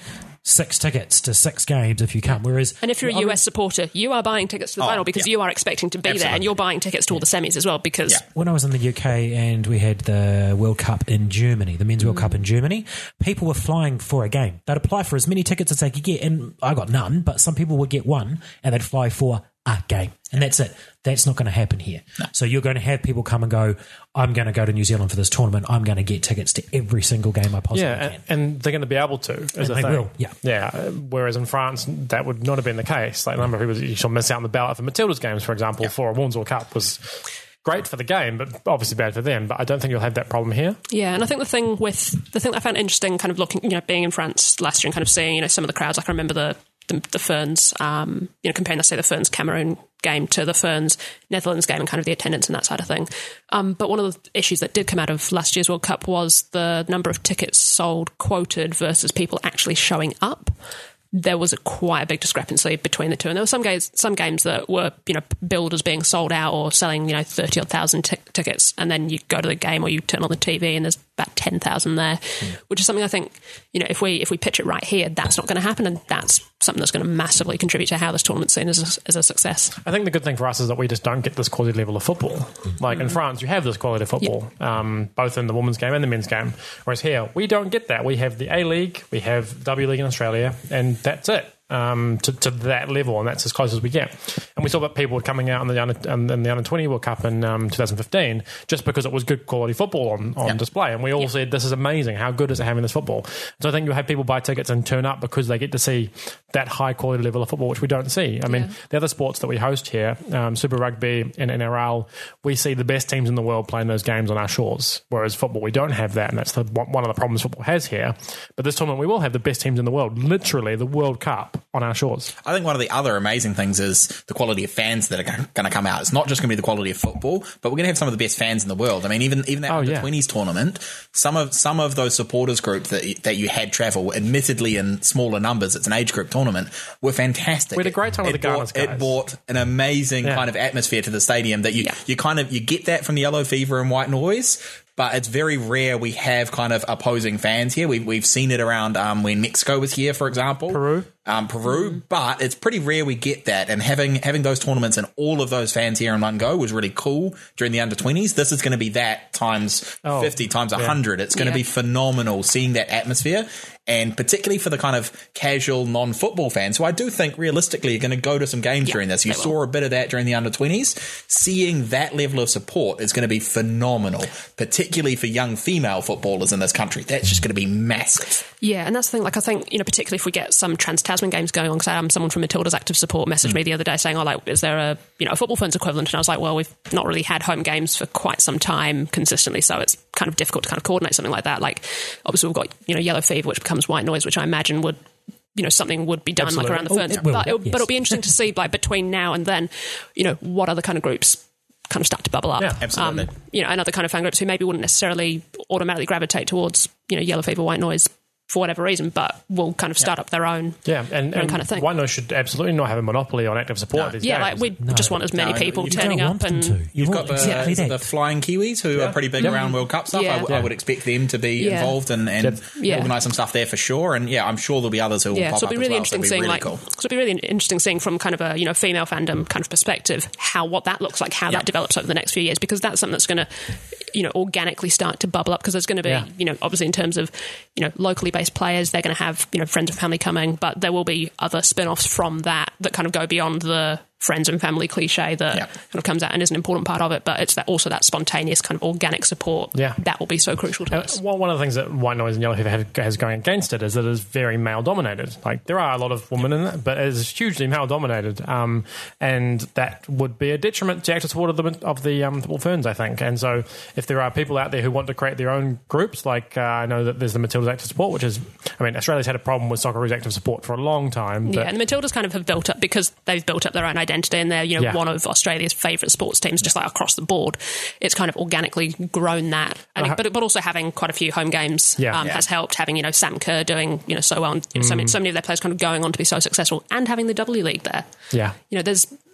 six tickets to six games if you come. Whereas, And if you're a I U mean, S supporter, you are buying tickets to the Oh, final because yeah. you are expecting to be there, Absolutely. and you're buying tickets to all the semis as well because Yeah. when I was in the U K and we had the World Cup in Germany, the Men's World Cup in Germany, people were flying for a game. They'd apply for as many tickets as they could get, and I got none, but some people would get one, and they'd fly for a game. And that's it. That's not going to happen here. So you're going to have people come and go, I'm going to go to New Zealand for this tournament. I'm going to get tickets to every single game I possibly Yeah, can. and, and they're going to be able to. Is And the they thing. will, yeah. Yeah. uh, Whereas in France, that would not have been the case. Like a number of people, you shall miss out on the ballot for Matilda's games, for example, for a Women's World Cup was great for the game, but obviously bad for them. But I don't think you'll have that problem here. Yeah, and I think the thing with the thing I found interesting, kind of looking, you know, being in France last year and kind of seeing, you know, some of the crowds. Like I remember the the, the Ferns, um, you know, comparing, let's say, the Ferns Cameroon game to the Ferns Netherlands game and kind of the attendance and that side of thing. Um, but one of the issues that did come out of last year's World Cup was the number of tickets sold quoted versus people actually showing up. There was a quite a big discrepancy between the two, and there were some games, some games that were, you know, billed as being sold out or selling, you know, thirty odd thousand t- tickets, and then you go to the game or you turn on the T V and there's about ten thousand there, mm. which is something I think, you know, if we if we pitch it right here, that's not going to happen, and that's something that's going to massively contribute to how this tournament's seen as a, as a success. I think the good thing for us is that we just don't get this quality level of football. Like in France, you have this quality of football, yeah. um, both in the women's game and the men's game. Whereas here, we don't get that. We have the A League, we have W League in Australia, and that's it. Um, to, to that level, and that's as close as we get. And we saw that people were coming out in the under, in the under twenty World Cup in um, twenty fifteen just because it was good quality football on, on Yep. display. And we all Yep. said, this is amazing. How good is it having this football? So I think you'll have people buy tickets and turn up because they get to see that high quality level of football, which we don't see. I mean, Yeah. the other sports that we host here, um, Super Rugby and N R L, we see the best teams in the world playing those games on our shores. Whereas football, we don't have that, and that's the, one of the problems football has here. But this tournament, we will have the best teams in the world, literally the World Cup on our shores. I think one of the other amazing things is the quality of fans that are going to come out. It's not just going to be the quality of football, but we're going to have some of the best fans in the world. I mean, even even that Oh, under yeah. twenties tournament, some of some of those supporters group that you, that you had travel, admittedly in smaller numbers, it's an age group tournament, were fantastic. We had a great time with it the Garners brought, It guys. brought an amazing Yeah. kind of atmosphere to the stadium that you Yeah. you kind of you get that from the Yellow Fever and White Noise. But it's very rare we have kind of opposing fans here. We've, we've seen it around um, when Mexico was here, for example. Peru. Um, Peru. But it's pretty rare we get that. And having having those tournaments and all of those fans here in one go was really cool during the under twenties. This is going to be that times Oh, fifty, times one hundred. It's going to Yeah. be phenomenal seeing that atmosphere. And particularly for the kind of casual non-football fans, who I do think realistically are going to go to some games Yeah, during this. You they will. saw a bit of that during the under twenties. Seeing that level of support is going to be phenomenal, particularly for young female footballers in this country. That's just going to be massive. Yeah, and that's the thing. Like, I think, you know, particularly if we get some Trans-Tasman games going on, because um, someone from Matilda's Active Support messaged Mm. me the other day saying, oh, like, is there a, you know, a football Ferns equivalent? And I was like, well, we've not really had home games for quite some time consistently, so it's kind of difficult to kind of coordinate something like that. Like, obviously we've got, you know, Yellow Fever, which becomes White Noise, which I imagine would, you know, something would be done Absolutely. like around the Oh, Ferns. it will, but, it, yes. but it'll be interesting to see, like, between now and then, you know, what other kind of groups kind of start to bubble up. Yeah, absolutely. Um, you know, and other kind of fan groups who maybe wouldn't necessarily automatically gravitate towards, you know, Yellow Fever, White Noise for whatever reason, but will kind of start up their own. Yeah, and, Their own and kind of thing. White Noise should absolutely not have a monopoly on active support No. at these Yeah, games. like we No. just want as many No, people you turning don't up want them and to. You You've want got the, exactly that. the Flying Kiwis who are pretty big around World Cup stuff. Yeah. I, w- Yeah. I would expect them to be Yeah. involved and, and Yep. Yeah. organise some stuff there for sure. And yeah, I'm sure there'll be others who will yeah, pop so up it'll be really as well. So interesting it'll be seeing, really like, cool. so it'll be really interesting seeing from kind of a, you know, female fandom kind of perspective how what that looks like, how Yeah. that develops over the next few years, because that's something that's going to, you know, organically start to bubble up, because there's going to be, Yeah. you know, obviously in terms of, you know, locally based players, they're going to have, you know, friends and family coming, but there will be other spin-offs from that that kind of go beyond the friends and family cliche that Yeah. kind of comes out and is an important part of it, but it's that also that spontaneous kind of organic support Yeah. that will be so crucial to Uh, us. well, one of the things that White Noise and Yellow Fever have, has going against it is that it's very male dominated. Like, there are a lot of women in it, but it is hugely male dominated, um, and that would be a detriment to active support of the of the um, football Ferns, I think. And so, if there are people out there who want to create their own groups, like uh, I know that there's the Matilda's Active Support, which is, I mean, Australia's had a problem with Socceroos Active Support for a long time. But Yeah, and the Matildas kind of have built up, because they've built up their own identity and they're, you know, Yeah. one of Australia's favourite sports teams, just like across the board. It's kind of organically grown that. I think, but, but also having quite a few home games Yeah. um, Yeah. has helped. Having, you know, Sam Kerr doing, you know, so well, and you know, so, many, so many of their players kind of going on to be so successful, and having the W League there. Yeah. You know, there's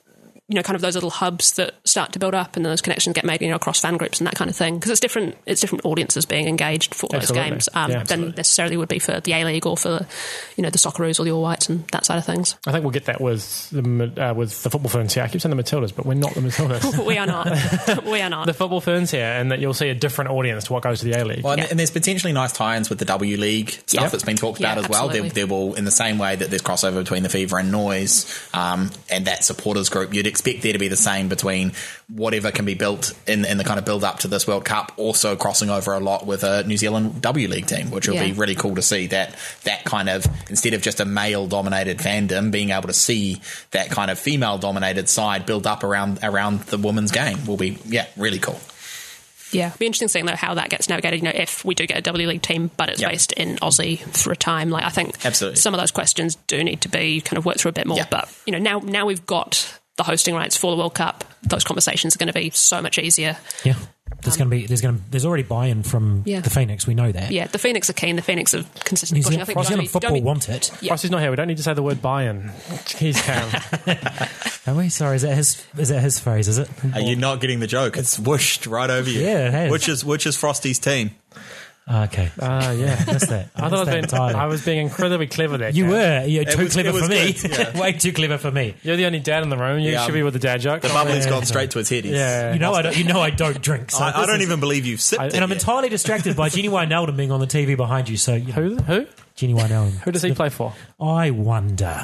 you know, kind of those little hubs that start to build up, and those connections get made, you know, across fan groups and that kind of thing. Because it's different, it's different audiences being engaged for those Absolutely. games um, Yeah, than necessarily would be for the A League or for, you know, the Socceroos or the All Whites and that side of things. I think we'll get that with the uh, with the football ferns here. I keep saying the Matildas, but we're not the Matildas. We are not. We are not. The football ferns here, and that you'll see a different audience to what goes to the A League. Well, and, Yeah. and there's potentially nice tie-ins with the W League stuff Yeah. that's been talked Yeah, about as well. There, absolutely. there will, in the same way that there's crossover between the Fever and Noise um, and that supporters group, you'd expect there to be the same between whatever can be built in, in the kind of build up to this World Cup, also crossing over a lot with a New Zealand W League team, which will Yeah. be really cool to see. That that kind of, instead of just a male-dominated fandom, being able to see that kind of female-dominated side build up around around the women's game will be, yeah, really cool. Yeah, it'll be interesting seeing though how that gets navigated. You know, if we do get a W League team, but it's Yep. based in Aussie for a time, like I think Absolutely. some of those questions do need to be kind of worked through a bit more. Yeah. But you know, now now we've got the hosting rights for the World Cup. Those conversations are going to be so much easier. Yeah. There's going to be there's going to there's already buy-in from Yeah. the Phoenix. We know that. Yeah, the Phoenix are keen. The Phoenix are consistently New pushing. Zealand, I think New we Zealand don't need- football don't need- want it. Yeah. Rossi's not here. We don't need to say the word buy-in. Jeez, Cam. Are we? Sorry, is that his? Is that his phrase? Is it? Are you not getting the joke? It's whooshed right over you. Yeah, it has. Which is which is Frosty's team. Oh, okay. Ah, yeah. I missed that. I thought I was, missed being, that entirely. I was being incredibly clever there. You Cam. were. You're It too was- clever it was for me. good, yeah. Way too clever for me. You're the only dad in the room. You Yeah, should um, be with the dad joke. The bubbly's yeah, gone yeah. straight to his head. He's- Yeah. You know I don't. You know I don't drink. So I, I this don't is- even believe you've sipped I- it And I'm yet. entirely distracted by Jenny Wijnaldum being on the T V behind you. So you know, Who? Who? Jenny Wijnaldum. Who does he play for? I wonder.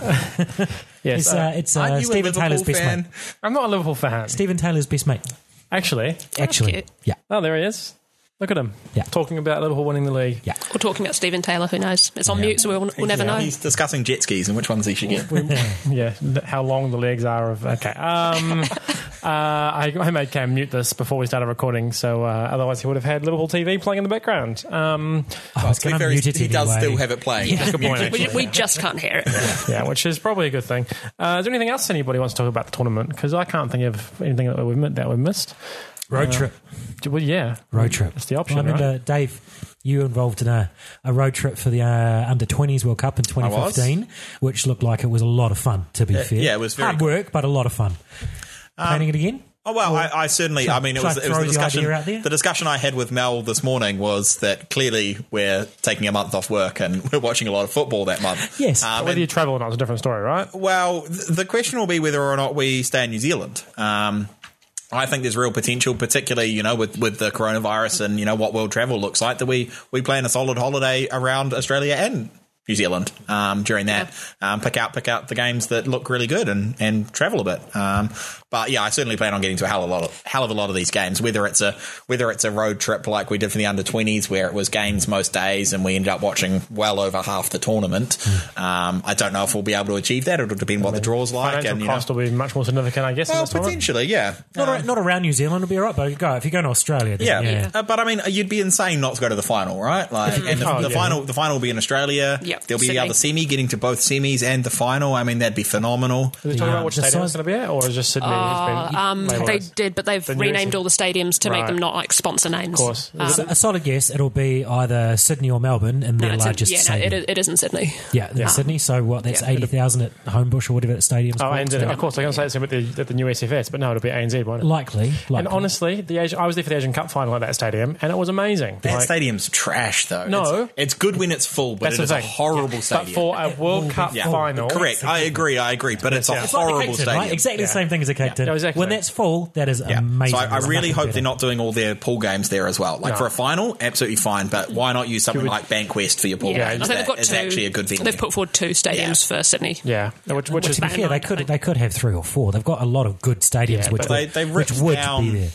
Yes. It's uh, uh, it's Aren't uh, you a Stephen Liverpool Taylor's best fan? mate. I'm not a Liverpool fan. Stephen Taylor's best mate. Actually. Actually, cute. yeah, Oh, there he is. Look at him. Yeah. Talking about Liverpool winning the league. yeah. We're talking about Stephen Taylor. Who knows? It's on Yeah. mute, so we'll, we'll never know. He's discussing jet skis and which ones he should get. Yeah, th- how long the legs are of. Okay. Um, uh, I, I made Cam mute this before we started recording, so uh, otherwise he would have had Liverpool T V playing in the background. Um, I was To be going to fair, mute he it does anyway. still have it playing. That's a good point, We, actually. we just can't hear it. Yeah, which is probably a good thing. Uh, is there anything else anybody wants to talk about the tournament? Because I can't think of anything that we've, that we've missed. Road trip. Well, yeah. Road trip. That's the option, I remember, right? Dave, you were involved in a, a road trip for the uh, under twenties World Cup in twenty fifteen, which looked like it was a lot of fun, to be fair. yeah, it was very hard cool. work, but a lot of fun. Planning it again? Oh well, I, I certainly. I mean, it Shall was, I it was throw the the discussion. idea out there? The discussion I had with Mel this morning was that clearly we're taking a month off work and we're watching a lot of football that month. Yes. Um, Whether and- you travel or not is a different story, right? Well, th- the question will be whether or not we stay in New Zealand. Um, I think there's real potential, particularly, you know, with, with the coronavirus and, you know, what world travel looks like, that we, we plan a solid holiday around Australia and New Zealand um, during that. Um, pick out pick out the games that look really good and, and travel a bit. Um, but yeah, I certainly plan on getting to a hell of a lot of hell of a lot of these games. Whether it's a whether it's a road trip like we did for the under twenties, where it was games most days and we ended up watching well over half the tournament. Um, I don't know if we'll be able to achieve that. It'll depend what the draw's like. Financial And you know, cost will be much more significant, I guess. in well, this tournament. potentially, yeah. Not, ar- not around New Zealand, it'll be all right, but go, if you're going to Australia, then Yeah, yeah. Uh, but I mean, you'd be insane not to go to the final, right? Like, and the, Oh, the yeah. final, the final will be in Australia. Yep, There'll be Sydney. the other semi, getting to both semis and the final. I mean, that'd be phenomenal. Did they talk Yeah. about which The stadium it's size- going to be at, or is just Sydney? has been Um, they labellised? did, but they've The new renamed city. all the stadiums to make Right. them not like sponsor names. Of course. Um, Is A solid guess, it'll be either Sydney or Melbourne in no, their it's in- largest yeah, no, stadium. it, is- it is in Sydney. yeah, in Yeah. Sydney. So what? That's Yeah. eighty thousand at Homebush or whatever that stadium's Oh, called. and So of course, they're going to say it's at the, at the new S F S, but no, it'll be A N Z, won't it? likely, likely. And honestly, the Asian, I was there for the Asian Cup final at that stadium, and it was amazing. That Like, stadium's trash, though. No. it's, it's good when it's full, but that's it the is a thing. horrible But stadium. for a World Cup yeah, final, correct. I agree. I agree. But it's a Yeah. It's like the horrible Cape Town, stadium. right? Exactly Yeah. the same thing as a Cape Town. Yeah, exactly. When that's full, that is Yeah. amazing. So I, I There's really nothing hope better. they're not doing all their pool games there as well. Like No. for a final, absolutely fine. But why not use something would- like Bankwest for your pool Yeah, games? I think they've That got is two. actually a good venue. They've put forward two stadiums Yeah. for Sydney. yeah, which, which Well, is to be that in fair, they mind, I could think. they could have three or four. They've got a lot of good stadiums, Yeah, which but they- would, they which ripped would down- be there.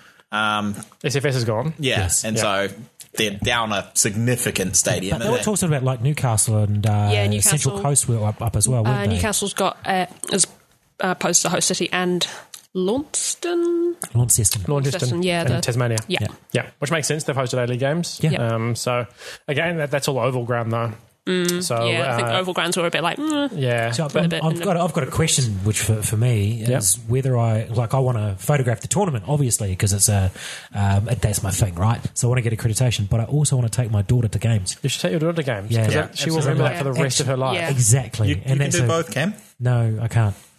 um, S F S is gone. yeah, Yes. and Yeah. so they're down a significant stadium. But they and were they- talking about like Newcastle and uh, Yeah, Newcastle. Central Coast were up, up as well. Uh, weren't they? Newcastle's got uh, as uh, opposed to host city and Launceston. Launceston. Launceston, yeah, and the- Tasmania. Yeah. Yeah. Yeah, which makes sense. They've hosted A-League games. Yeah. Um, so, again, that, that's all oval ground, though. Mm, so, yeah, I think uh, oval grounds were a bit like, mm, yeah. So But a I'm- bit I've in the- got I've got a question, which for, for me is whether I like I want to photograph the tournament, obviously, because it's a um, that's my thing, right? So I want to get accreditation, but I also want to take my daughter to games. You should take your daughter to games. Yeah. because Yeah, she will absolutely. remember that for the rest of her life. Yeah. Exactly, You, you and can that's do a- both, Cam. No, I can't.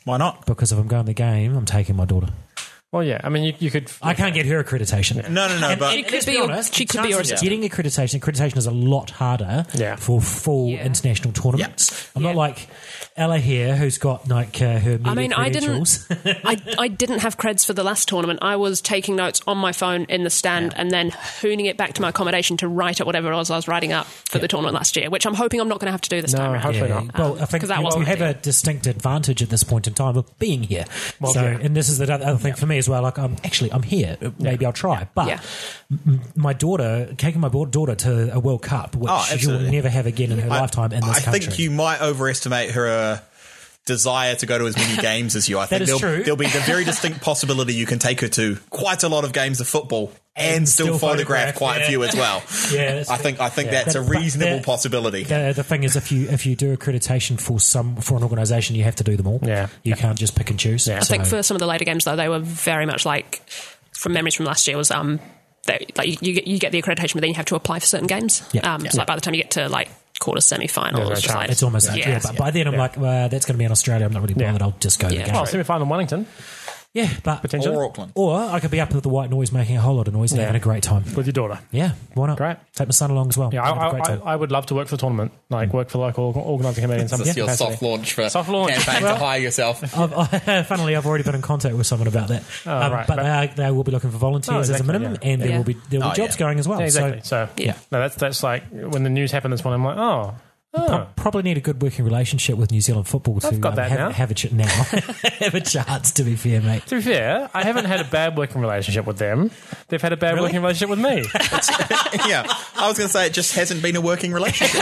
Why not? Because if I'm going to the game, I'm taking my daughter. Well, yeah. I mean, you, you could. I can't get her accreditation. No, no, no. And- but She could let's be be your- honest, she could be your chances of assistant. getting accreditation. Accreditation is a lot harder Yeah. for full Yeah. international tournaments. I'm Yeah. not like Ella here, who's got like uh, her media I mean, I credentials. didn't. I, I didn't have creds for the last tournament. I was taking notes on my phone in the stand and then hooning it back to my accommodation to write up whatever it was I was writing up for the tournament last year, which I'm hoping I'm not going to have to do this No, time around. hopefully Yeah. not. Well, Um, I think 'cause that you, wasn't you have the a deal. distinct advantage at this point in time of being here. Well, so, yeah. and this is the other thing for me as well. Like, I'm actually I'm here. Maybe I'll try. But Yeah. m- my daughter, taking my daughter to a World Cup, which Oh, she'll absolutely. never have again in her I- lifetime in this I country. think you might overestimate her uh, desire to go to as many games as you. I think is there'll, true. there'll be the very distinct possibility you can take her to quite a lot of games of football and, And still, still photograph photograph, quite a yeah. few as well. Yeah, that's I true. think I think Yeah. that's a But- but reasonable the- possibility. The, the thing is, if you if you do accreditation for some for an organisation, you have to do them all. Yeah. you can't just pick and choose. Yeah. I think for some of the later games, though, they were very much like, from memories from last year, was um, they, like you get you get the accreditation, but then you have to apply for certain games. Yeah. Um, so like by the time you get to like quarter semi final, There's no it's just chance. like it's almost like, yeah, but by then I'm Yeah. like, well, that's going to be in Australia. I'm not really bothered. Yeah. I'll just go to Yeah. the game. Well, semi final in Wellington, Yeah, but potentially. Or Auckland. or I could be up with the white noise, making a whole lot of noise and Yeah. having a great time. with your daughter. Yeah, why not? Great. Take my son along as well. Yeah, Have a I, great I, time. I would love to work for the tournament, like work for the local organising committee in some This is your capacity. soft launch for Soft launch. campaign Well- to hire yourself. I've, I, funnily, I've already been in contact with someone about that. Oh, Um, right, but but- they, are, they will be looking for volunteers Oh, as a exactly, minimum, yeah. and there Yeah. will be there will Oh, be jobs yeah. going as well. Yeah, exactly. So So, Yeah. no, that's that's like when the news happened this morning. I'm like, oh, oh. probably need a good working relationship with New Zealand football to I've got um, that have, now. have a ch- now have a chance. To be fair, mate. To be fair, I haven't had a bad working relationship with them. They've had a bad Really? working relationship with me. Yeah, I was going to say it just hasn't been a working relationship.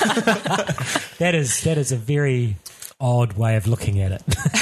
That is that is a very odd way of looking at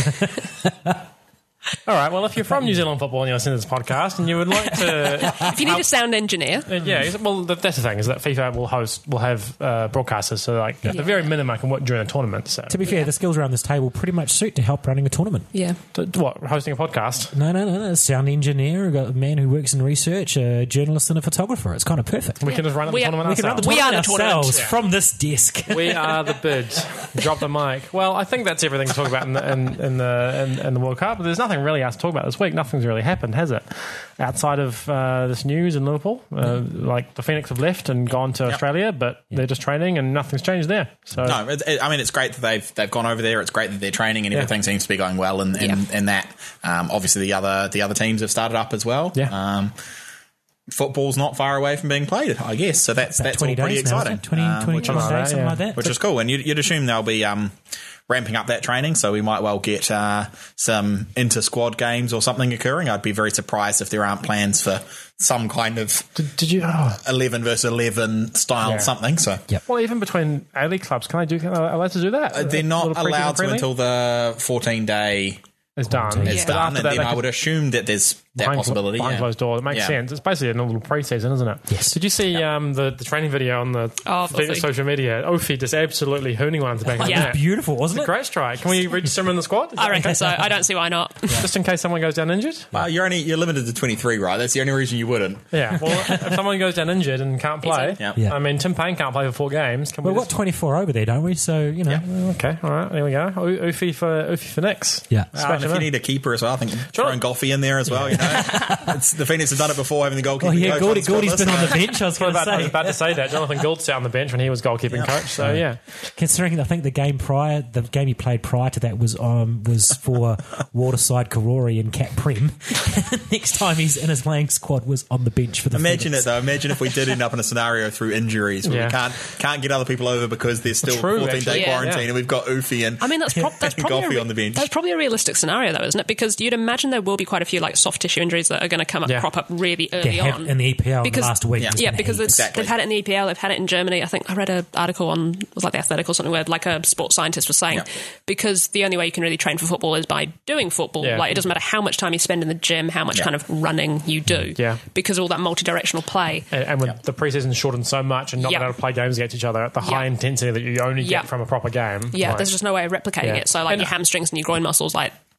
it. All right. Well, if you're from New Zealand football and you're listening to this podcast and you would like to, if you need a sound engineer, uh, yeah, is- well, th- that's the thing is that FIFA will host will have uh, broadcasters. So, like at the very minimum, I can work during a tournament. So, To be fair, the skills around this table pretty much suit to help running a tournament. yeah. T- what hosting a podcast? No, no, no, no. A sound engineer, we've got a man who works in research, a journalist, and a photographer. It's kind of perfect. We can just run the We are- tournament We can run the ourselves. We are tournament the tournament. ourselves Yeah. from this desk. We are the bids. Drop the mic. Well, I think that's everything to talk about in the in, in the in, in the World Cup. But there's nothing really else to talk about this week. Nothing's really happened, has it? Outside of uh, this news in Liverpool, uh, like the Phoenix have left and gone to Australia, but they're just training and nothing's changed there. So No, it, it, I mean it's great that they've they've gone over there. It's great that they're training and Yeah. everything seems to be going well. And in, in, in that, um, obviously the other the other teams have started up as well. Yeah. Um, football's not far away from being played, I guess. So that's About that's all twenty pretty days now, exciting. isn't it? twenty, Um, twenty, which, twenty is- days, something yeah. like that. which is cool. And you'd, you'd assume they'll be um, ramping up that training, so we might well get uh, some inter squad games or something occurring. I'd be very surprised if there aren't plans for some kind of did, did you? Oh. eleven versus eleven style Yeah. something. So Yep. Well, even between A-League clubs, can I do? Can I allowed to do that? Uh, they're A not little pre-season allowed to friendly? until the fourteen day it's done. is But done, after and that, then they I can- would assume that there's that behind, possibility. behind yeah. closed door. It makes Yeah. sense. It's basically a little pre-season, isn't it? Yes. Did you see um, the, the training video on the Oh, Phoenix Ophi. social media? Ophi just absolutely hooning one to the back of the Yeah. net. Beautiful, wasn't It's it? a great strike. Can we register him in the squad? Is I that reckon okay? so. I don't see why not. Just in case someone goes down injured? Well, you're only you're limited to twenty-three, right? That's the only reason you wouldn't. Yeah. Well, if someone goes down injured and can't play, Yeah. Yeah. I mean, Tim Payne can't play for four games. Can we We've got just- twenty-four over there, don't we? So, you know. Yeah. Okay, all right, there we go. U- Ufi for Ufi for next. Yeah. Uh, and if you need a keeper as well, I think throwing Golfy in there as well. You know, it's, the Phoenix have done it before, having the goalkeeper. Oh, yeah, coach Gordy, on the Gordy's squad been on list. the bench, I was I going was to about, I was say. about to say that. Jonathan Gould sat on the bench when he was goalkeeping coach. So yeah, Considering I think the game prior, the game he played prior to that was um, was for Waterside, Karori and Cat Prem. Next time he's in his playing squad was on the bench for the Imagine Phoenix. it though. Imagine if we did end up in a scenario through injuries where Yeah. we can't can't get other people over because there's still True, fourteen day actually. Yeah. quarantine, Yeah. and we've got Ufi and I mean, that's, prob- that's and probably a Golfy re- on the bench. that's probably a realistic scenario, though, isn't it? Because you'd imagine there will be quite a few like soft tissue injuries that are going to come up, Yeah. crop up really They early have on in the E P L in Because- the last week. Yeah. there's Yeah, been because heaps. it's, Exactly. they've had it in the E P L, they've had it in Germany. I think I read an article on, it was like the Athletic or something, where like a sports scientist was saying, Yeah. because the only way you can really train for football is by doing football. Yeah. Like, it doesn't matter how much time you spend in the gym, how much Yeah. kind of running you do, Yeah. because all that multi-directional play. and, and with the preseason shortened so much and not Yep. being able to play games against each other at the high Yep. intensity that you only Yep. get from a proper game. Yeah, like- there's just no way of replicating Yeah. it. So, like, And- your hamstrings and your groin muscles, like,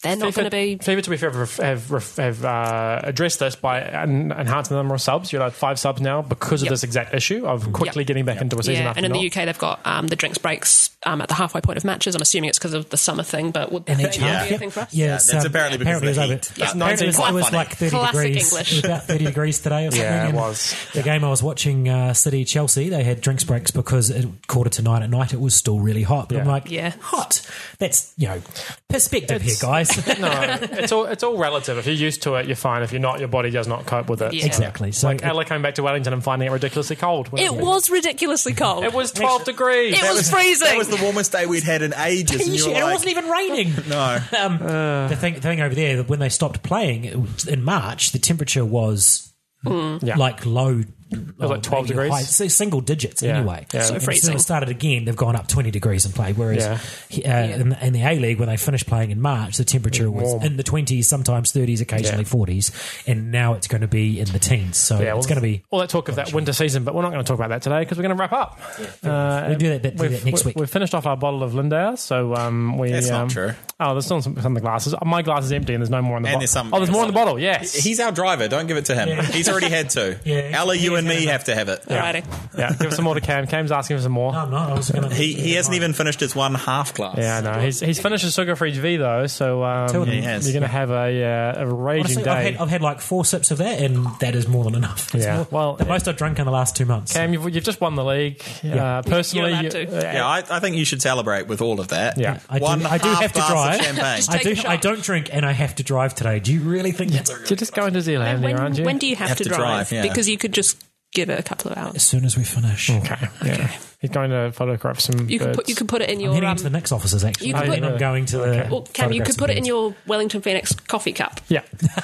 they're not going to be. FIFA, to be fair, have, have, have uh, addressed this by en- enhancing the number of subs. You're like five subs now because of Yep. this exact issue of quickly Yep. getting back into a season Yeah, after and in the not. U K they've got um, the drinks breaks um, at the halfway point of matches. I'm assuming it's because of the summer thing, but would And that each be half, a thing for us? yeah, that's it's, um, apparently because apparently of the it was over- heat. yeah, That's apparently it was, it was funny. like thirty Classic degrees. English. It was about thirty degrees today or something. Yeah, it and was. The game I was watching, uh, City Chelsea, they had drinks breaks because at quarter to nine at night it was still really hot. But I'm Yeah. like, Yeah. hot. That's, you know, perspective It's- here, guys. No, it's all it's all relative. If you're used to it, you're fine. If you're not, your body does not cope with it. Yeah. Exactly. So Like Ella came back to Wellington and finding it ridiculously cold. It was ridiculously cold. It was twelve degrees. It That was freezing. That was the warmest day we'd had in ages. And you were it like, wasn't even raining. no. Um, the thing, the thing over there, when they stopped playing it was in March, the temperature was Yeah. like low. It was like twelve degrees? high, so single digits Yeah. anyway. Yeah. So And freezing. As soon as it started again, they've gone up twenty degrees in play. Whereas Yeah. he- uh, in, the- in the A League, when they finished playing in March, the temperature was Warm. in the twenties, sometimes thirties, occasionally Yeah. forties, and now it's going to be in the teens. So Yeah, it's well, going to be. all that talk of that winter season, but we're not going to talk about that today because we're going to wrap up. Uh, We'll do that, that, do we've, that next we- week. We've finished off our bottle of Lindauer, so um, we. That's not um, true. Oh, there's still some, some of the glasses. My glass is empty, and there's no more in the And bottle. there's some- oh, there's more in the some- bottle. Yes, He's our driver. Don't give it to him. He's already had two. Yeah. Ella, you He's and me had have to have it. Alrighty. yeah. Give us some more to Cam. Cam's asking for some more. No, I'm not. I was going to. He he hasn't even finished his one half glass. Yeah, no, he's he's finished his sugar-free V though, so um, Two of them. He has. you're going to have a, uh, a raging Honestly, day. I've had, I've had like four sips of that, and that is more than enough. It's Yeah. more- Well, the most I've drunk in the last two months. Cam, you've, you've just won the league. Yeah. Uh, personally, You're allowed you- to. uh, Yeah, I, I think you should celebrate with all of that. Yeah. I do, One I do half have to glass drive. of champagne. Just I take do. a shot. I don't drink, and I have to drive today. Do you really think that's a You're just going to Zealand, when, aren't you? when do you have, Have to, to drive? drive, yeah. Because you could just give it a couple of hours. As soon as we finish. Okay. Yeah. He's going to photograph some. You could birds. put you could put it in I'm your heading um, into the next offices, actually. you could and put- then I'm going to the. Okay. well, Cam, you photographs could of put it in birds. your Wellington Phoenix coffee cup Yeah.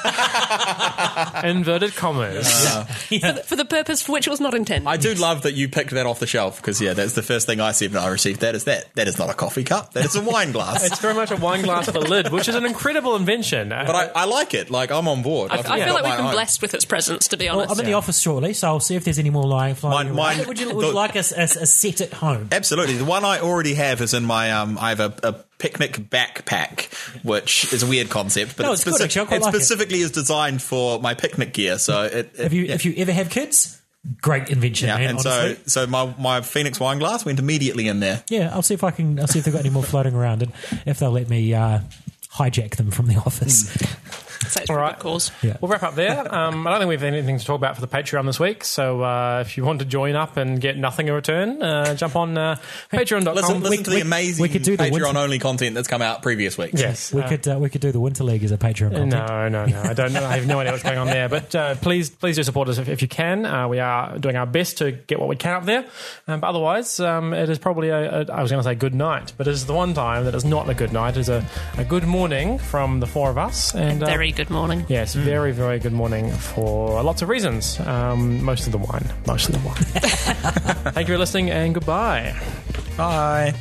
Inverted commas. for, the, for the purpose for which it was not intended. I do love that you picked that off the shelf because, yeah, that's the first thing I see when I received that is that. That is not a coffee cup. That is a wine glass. It's very much a wine glass with a lid, which is an incredible invention. But I, I like it. Like, I'm on board. I, I've I got feel like we've mine been home. blessed with its presence, to be Well, honest. I'm in the office shortly, so I'll see if there's any more lying flying. Mine- around. mine- would you, would you the- like a, a, a set at home? Absolutely. The one I already have is in my. Um, I have a, a picnic backpack, which is a weird concept, but No, it's it's good, actually. I quite it like it. specifically is designed for my picnic gear. So, it, it, If you yeah. if you ever have kids, great invention, yeah, man. and honestly. so so my my Phoenix wine glass went immediately in there. Yeah, I'll see if I can. I'll see if they've got any more floating around, and if they'll let me uh, hijack them from the office. So it's All for a right. good cause. Yeah. We'll wrap up there. Um, I don't think we have anything to talk about for the Patreon this week. So uh, if you want to join up and get nothing in return, uh, jump on uh, patreon dot com. Listen, listen to the we- amazing we could do the winter- Patreon-only content that's come out previous weeks. Yes. We uh, could uh, we could do the Winter League as a Patreon content. No, no, no. I don't know. I have no idea what's going on there. But uh, please, please do support us if, if you can. Uh, we are doing our best to get what we can up there. Um, but otherwise, um, it is probably a, a. I was going to say good night, but it is the one time that is not a good night. It is a, a good morning from the four of us. And uh, Very good morning. yes, very, very good morning for lots of reasons. Um, most of the wine. Most of the wine. Thank you for listening, and goodbye. Bye.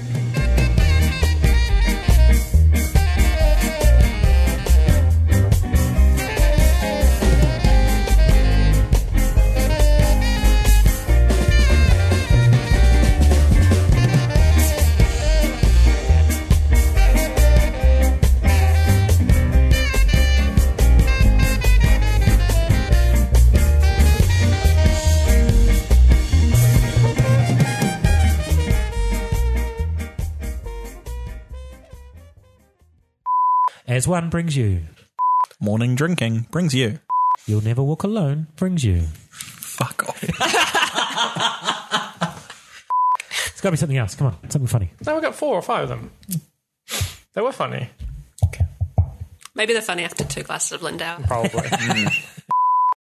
As one brings you, Morning drinking brings you. you'll never walk alone. Brings you. Fuck off. It's got to be something else. Come on, something funny. No, we got four or five of them. They were funny, Maybe they're funny after two glasses of Lindauer. probably.